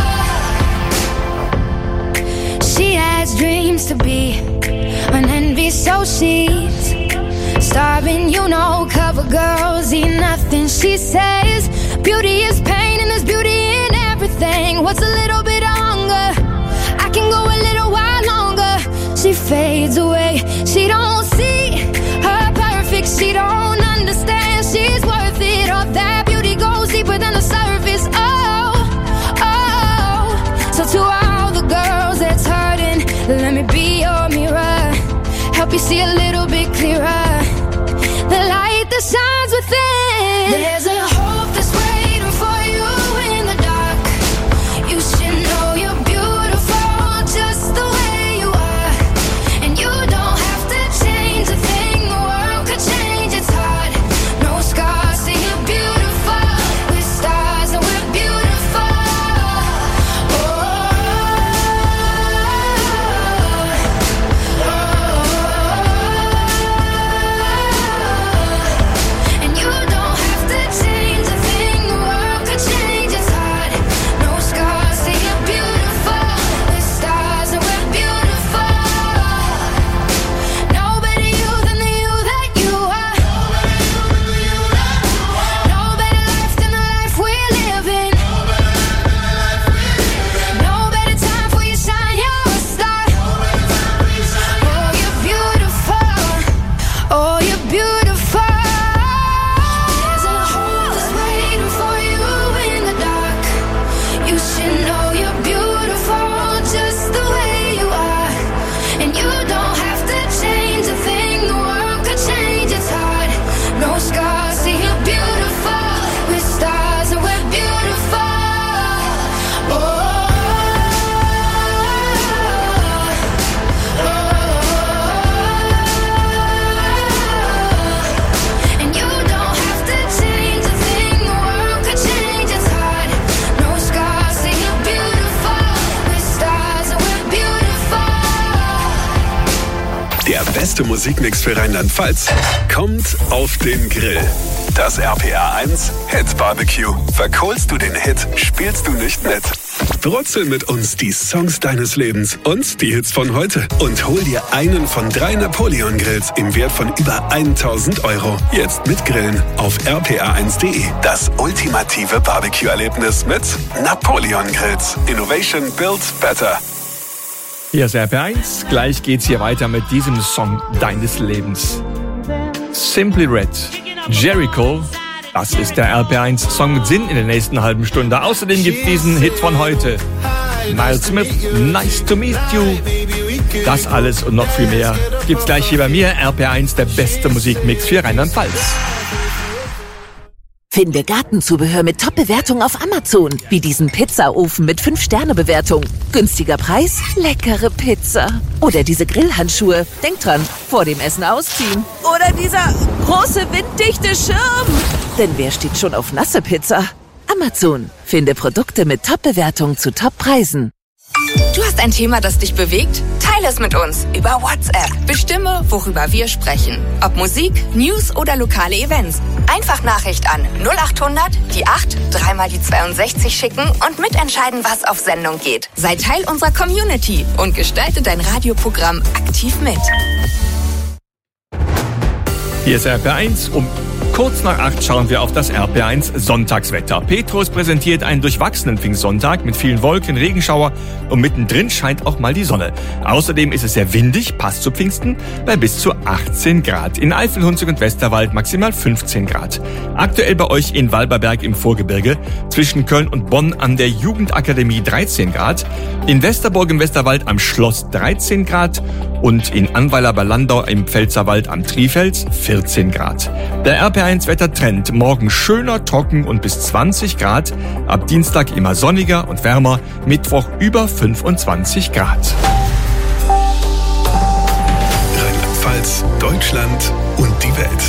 Speaker 1: She has dreams to be an envy, so she's starving, you know. Cover girls eat nothing, she says. Beauty is pain and there's beauty in everything. What's a little bit of hunger? I can go a little while longer. She fades away, she don't see her perfect, she don't understand she's worth it. All that beauty goes deeper than the surface. Oh, oh. So to all the girls that's hurting, let me be your mirror, help you see a little bit clearer. The light that shines within. There's a hope that's waiting for you in the dark. You should know you're beautiful just the way you are. And you don't have to change a thing, the world could change its heart. No scars, see you're beautiful. With stars and we're beautiful. Oh, oh, oh. And you don't have to change a thing, the world could change its heart. No scars, see you're beautiful. With stars and we're beautiful. No better you than the you that you are. No better life than the life we're living. No better time for you shine, you're a star. Oh, you're beautiful. Oh, you're beautiful. There's a hope that's waiting for you in the dark. You should know you're beautiful just the way you are. And you don't have to change a thing, the world could change its heart. No scars, see you're beautiful. With stars and we're beautiful. Oh, oh, oh. And you don't have to change a thing, the world could change its heart. No scars, see you're beautiful. With stars and we're beautiful.
Speaker 14: Der beste Musikmix für Rheinland-Pfalz kommt auf den Grill. Das R P R eins Hit Barbecue. Verkohlst du den Hit, spielst du nicht mit. Brutzel mit uns die Songs deines Lebens und die Hits von heute. Und hol dir einen von drei Napoleon-Grills im Wert von über tausend Euro. Jetzt mit Grillen auf r p r eins punkt de. Das ultimative Barbecue-Erlebnis mit Napoleon-Grills. Innovation builds better.
Speaker 3: Hier ist R P R eins. Gleich geht's hier weiter mit diesem Song deines Lebens. Simply Red, Jericho. Das ist der R P R eins Song mit Sinn in der nächsten halben Stunde. Außerdem gibt's diesen Hit von heute. Miles Smith, Nice to Meet You. Das alles und noch viel mehr gibt's gleich hier bei mir. R P R eins, der beste Musikmix für Rheinland-Pfalz.
Speaker 16: Finde Gartenzubehör mit Top-Bewertung auf Amazon. Wie diesen Pizzaofen mit fünf Sterne Bewertung. Günstiger Preis, leckere Pizza. Oder diese Grillhandschuhe. Denk dran, vor dem Essen ausziehen. Oder dieser große winddichte Schirm. Denn wer steht schon auf nasse Pizza? Amazon. Finde Produkte mit Top-Bewertung zu Top-Preisen.
Speaker 18: Du hast ein Thema, das dich bewegt? Teile
Speaker 15: Teile es mit uns über WhatsApp. Bestimme, worüber wir sprechen. Ob Musik, News oder lokale Events. Einfach Nachricht an null acht hundert, die acht, dreimal die zweiundsechzig schicken und mitentscheiden, was auf Sendung geht. Sei Teil unserer Community und gestalte dein Radioprogramm aktiv mit.
Speaker 3: Hier ist R P R eins. Um kurz nach acht schauen wir auf das R P R eins Sonntagswetter. Petrus präsentiert einen durchwachsenen Pfingstsonntag mit vielen Wolken, Regenschauer und mittendrin scheint auch mal die Sonne. Außerdem ist es sehr windig, passt zu Pfingsten, bei bis zu achtzehn Grad. In Eifel, Hunsrück und Westerwald maximal fünfzehn Grad. Aktuell bei euch in Walberberg im Vorgebirge, zwischen Köln und Bonn an der Jugendakademie dreizehn Grad, in Westerburg im Westerwald am Schloss dreizehn Grad und in Annweiler bei Landau im Pfälzerwald am Trifels vierzehn Grad. Der R P R eins Wettertrend: morgen schöner, trocken und bis zwanzig Grad, ab Dienstag immer sonniger und wärmer, Mittwoch über fünfundzwanzig Grad.
Speaker 14: Rheinland-Pfalz, Deutschland und die Welt.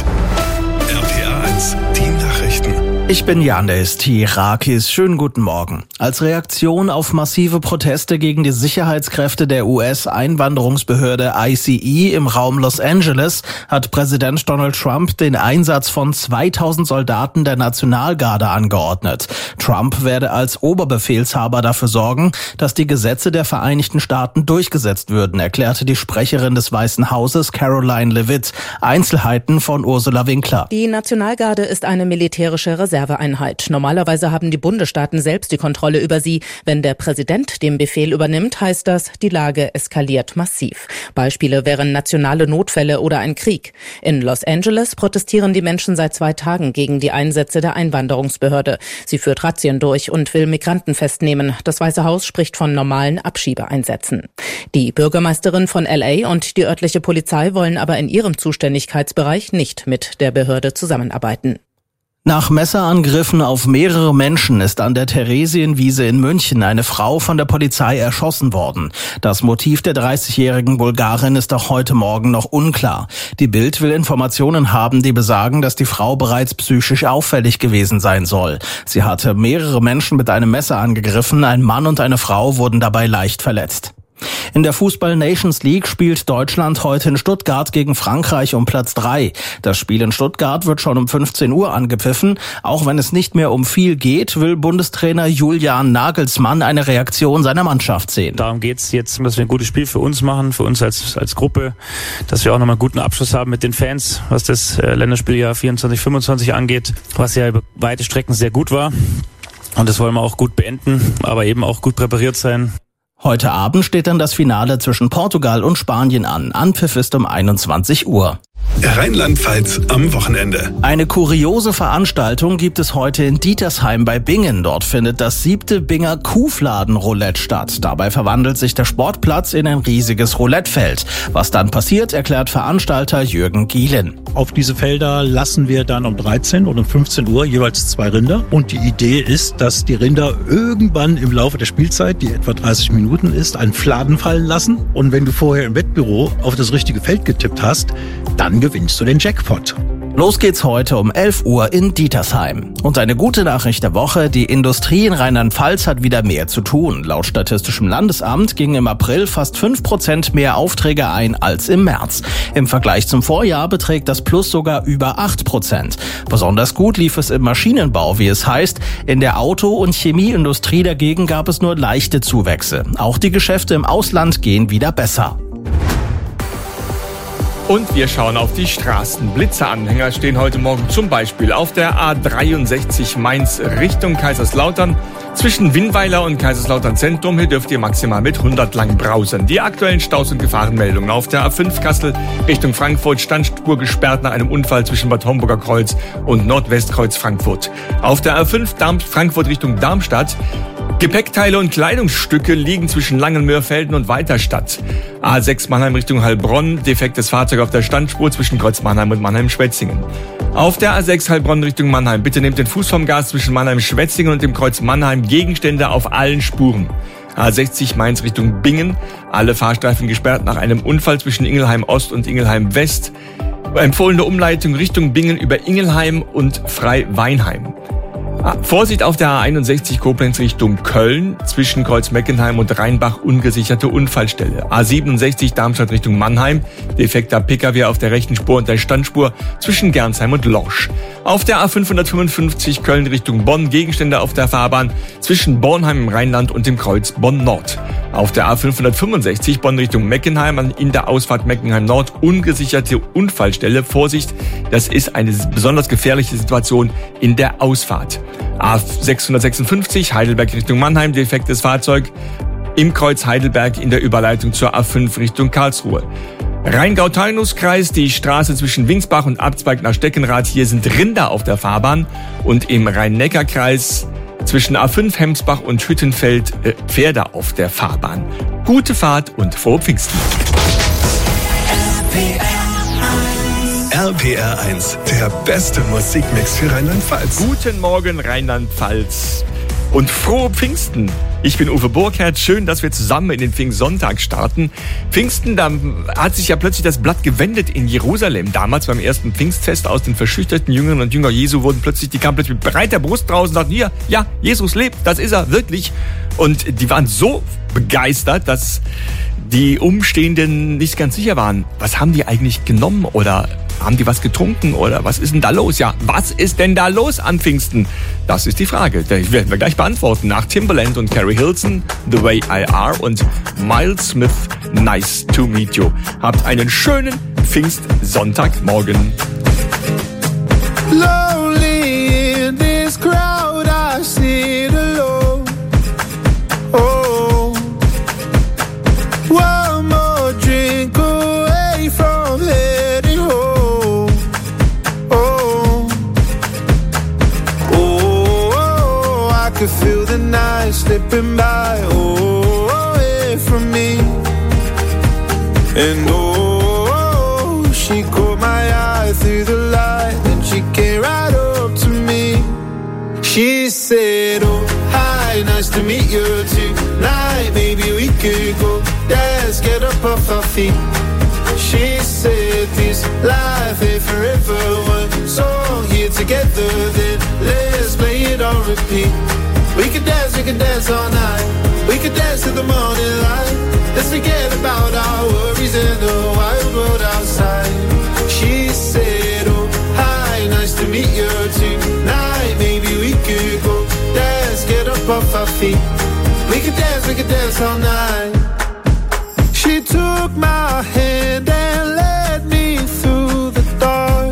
Speaker 14: R P R eins, die Nachrichten.
Speaker 19: Ich bin Janis Tirakis. Schönen guten Morgen. Als Reaktion auf massive Proteste gegen die Sicherheitskräfte der U S-Einwanderungsbehörde I C E im Raum Los Angeles hat Präsident Donald Trump den Einsatz von zweitausend Soldaten der Nationalgarde angeordnet. Trump werde als Oberbefehlshaber dafür sorgen, dass die Gesetze der Vereinigten Staaten durchgesetzt würden, erklärte die Sprecherin des Weißen Hauses Caroline Leavitt. Einzelheiten von Ursula Winkler.
Speaker 20: Die Nationalgarde ist eine militärische Reserve. Reserveeinheit. Normalerweise haben die Bundesstaaten selbst die Kontrolle über sie. Wenn der Präsident den Befehl übernimmt, heißt das, die Lage eskaliert massiv. Beispiele wären nationale Notfälle oder ein Krieg. In Los Angeles protestieren die Menschen seit zwei Tagen gegen die Einsätze der Einwanderungsbehörde. Sie führt Razzien durch und will Migranten festnehmen. Das Weiße Haus spricht von normalen Abschiebeeinsätzen. Die Bürgermeisterin von L A und die örtliche Polizei wollen aber in ihrem Zuständigkeitsbereich nicht mit der Behörde zusammenarbeiten.
Speaker 19: Nach Messerangriffen auf mehrere Menschen ist an der Theresienwiese in München eine Frau von der Polizei erschossen worden. Das Motiv der dreißigjährigen Bulgarin ist auch heute Morgen noch unklar. Die Bild will Informationen haben, die besagen, dass die Frau bereits psychisch auffällig gewesen sein soll. Sie hatte mehrere Menschen mit einem Messer angegriffen, ein Mann und eine Frau wurden dabei leicht verletzt. In der Fußball-Nations League spielt Deutschland heute in Stuttgart gegen Frankreich um Platz drei. Das Spiel in Stuttgart wird schon um fünfzehn Uhr angepfiffen. Auch wenn es nicht mehr um viel geht, will Bundestrainer Julian Nagelsmann eine Reaktion seiner Mannschaft sehen.
Speaker 21: Darum geht's jetzt, dass wir ein gutes Spiel für uns machen, für uns als als Gruppe, dass wir auch nochmal einen guten Abschluss haben mit den Fans, was das äh, Länderspieljahr vierundzwanzig fünfundzwanzig angeht, was ja über weite Strecken sehr gut war. Und das wollen wir auch gut beenden, aber eben auch gut präpariert sein.
Speaker 19: Heute Abend steht dann das Finale zwischen Portugal und Spanien an. Anpfiff ist um einundzwanzig Uhr.
Speaker 14: Rheinland-Pfalz am Wochenende.
Speaker 19: Eine kuriose Veranstaltung gibt es heute in Dietersheim bei Bingen. Dort findet das siebte Binger Kuhfladen-Roulette statt. Dabei verwandelt sich der Sportplatz in ein riesiges Roulettefeld. Was dann passiert, erklärt Veranstalter Jürgen Gielen.
Speaker 25: Auf diese Felder lassen wir dann um dreizehn und um fünfzehn Uhr jeweils zwei Rinder. Und die Idee ist, dass die Rinder irgendwann im Laufe der Spielzeit, die etwa dreißig Minuten ist, einen Fladen fallen lassen. Und wenn du vorher im Wettbüro auf das richtige Feld getippt hast, dann gewinnst du den Jackpot.
Speaker 19: Los geht's heute um elf Uhr in Dietersheim. Und eine gute Nachricht der Woche: Die Industrie in Rheinland-Pfalz hat wieder mehr zu tun. Laut Statistischem Landesamt gingen im April fast fünf Prozent mehr Aufträge ein als im März. Im Vergleich zum Vorjahr beträgt das Plus sogar über acht Prozent. Besonders gut lief es im Maschinenbau, wie es heißt. In der Auto- und Chemieindustrie dagegen gab es nur leichte Zuwächse. Auch die Geschäfte im Ausland gehen wieder besser.
Speaker 3: Und wir schauen auf die Straßen. Blitzeranhänger stehen heute Morgen zum Beispiel auf der A dreiundsechzig Mainz Richtung Kaiserslautern. Zwischen Winnweiler und Kaiserslautern Zentrum, hier dürft ihr maximal mit hundert lang brausen. Die aktuellen Staus- und Gefahrenmeldungen: Auf der A fünf Kassel Richtung Frankfurt, Standspur gesperrt nach einem Unfall zwischen Bad Homburger Kreuz und Nordwestkreuz Frankfurt. Auf der A fünf Darm- Frankfurt Richtung Darmstadt, Gepäckteile und Kleidungsstücke liegen zwischen Langenmörfelden und Weiterstadt. A sechs Mannheim Richtung Heilbronn, defektes Fahrzeug auf der Standspur zwischen Kreuz Mannheim und Mannheim-Schwetzingen. Auf der A sechs Heilbronn Richtung Mannheim, bitte nehmt den Fuß vom Gas zwischen Mannheim-Schwetzingen und dem Kreuz Mannheim, Gegenstände auf allen Spuren. A sechzig Mainz Richtung Bingen, alle Fahrstreifen gesperrt nach einem Unfall zwischen Ingelheim Ost und Ingelheim West. Empfohlene Umleitung Richtung Bingen über Ingelheim und Frei-Weinheim. Vorsicht auf der A einundsechzig Koblenz Richtung Köln, zwischen Kreuz Meckenheim und Rheinbach ungesicherte Unfallstelle. A siebenundsechzig Darmstadt Richtung Mannheim, defekter Pkw auf der rechten Spur und der Standspur zwischen Gernsheim und Lorsch. Auf der A fünfhundertfünfundfünfzig Köln Richtung Bonn, Gegenstände auf der Fahrbahn zwischen Bornheim im Rheinland und dem Kreuz Bonn Nord. Auf der A fünfhundertfünfundsechzig Bonn Richtung Meckenheim, in der Ausfahrt Meckenheim Nord, ungesicherte Unfallstelle. Vorsicht, das ist eine besonders gefährliche Situation in der Ausfahrt. A sechshundertsechsundfünfzig Heidelberg Richtung Mannheim, defektes Fahrzeug im Kreuz Heidelberg in der Überleitung zur A fünf Richtung Karlsruhe. Rheingau-Taunus-Kreis, die Straße zwischen Winsbach und Abzweig nach Steckenrath. Hier sind Rinder auf der Fahrbahn. Und im Rhein-Neckar-Kreis zwischen A fünf Hemsbach und Hüttenfeld äh, Pferde auf der Fahrbahn. Gute Fahrt und frohe Pfingsten.
Speaker 14: R P R eins, der beste Musikmix für Rheinland-Pfalz.
Speaker 3: Guten Morgen, Rheinland-Pfalz. Und frohe Pfingsten. Ich bin Uwe Burkhardt. Schön, dass wir zusammen in den Pfingstsonntag starten. Pfingsten, da hat sich ja plötzlich das Blatt gewendet in Jerusalem. Damals beim ersten Pfingstfest, aus den verschüchterten Jüngern und Jünger Jesu wurden plötzlich, die kamen plötzlich mit breiter Brust draußen und sagten, hier, ja, Jesus lebt, das ist er, wirklich. Und die waren so begeistert, dass die Umstehenden nicht ganz sicher waren, was haben die eigentlich genommen oder haben die was getrunken oder was ist denn da los? Ja, was ist denn da los an Pfingsten? Das ist die Frage. Das werden wir gleich beantworten. Nach Timbaland und Carrie Hilson, The Way I Are und Miles Smith, Nice to Meet You. Habt einen schönen Pfingstsonntagmorgen.
Speaker 8: Lonely in this crowd, I sit alone. Oh, one more drink away from heading home. Oh, oh, oh, I could feel the night slipping by. Oh, away from me. And oh, she caught my eye through the light, and she came right up to me. She said, oh, hi, nice to meet you tonight. Maybe we could go dance, get up off our feet. She said, this life ain't forever. One song here together, then let's play it on repeat. We could dance, we could dance all night. We could dance till the morning light. Let's forget about our worries in the wild world outside. She said, oh, hi, nice to meet you tonight. Maybe we could go dance, get up off our feet. We could dance, we could dance all night. She took my hand and led me through the dark.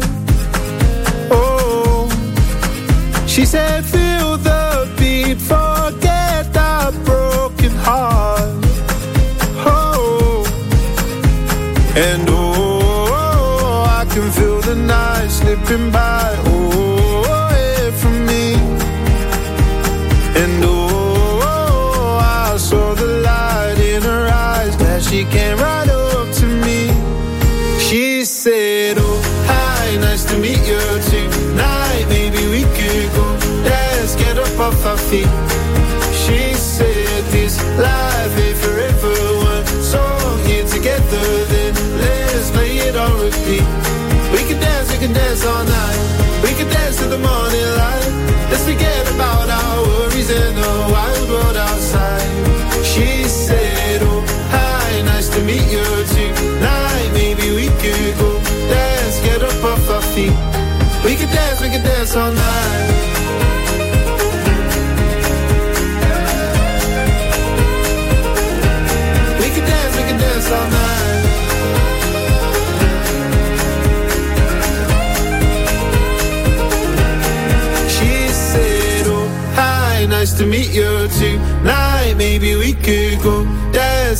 Speaker 8: Oh, she said, feel the beat, forget our broken heart. Oh, and oh, I can feel the night slipping by. Oh, away from me. And oh, I saw the light in her eyes, glad she came right up to me. She said, oh, hi, nice to meet you tonight. Maybe we could go dance, get up off our feet. She said, this life ain't forever. One song here together, then let's play it on repeat. We can dance, we can dance all night. We can dance till the morning light. Let's forget about our worries in the wild world outside. She said, oh, hi, nice to meet you tonight. Maybe we could go dance, get up off our feet. We can dance, we can dance all night. We can dance, we can dance all night. She said, oh, hi, nice to meet you tonight. Maybe we could go dance.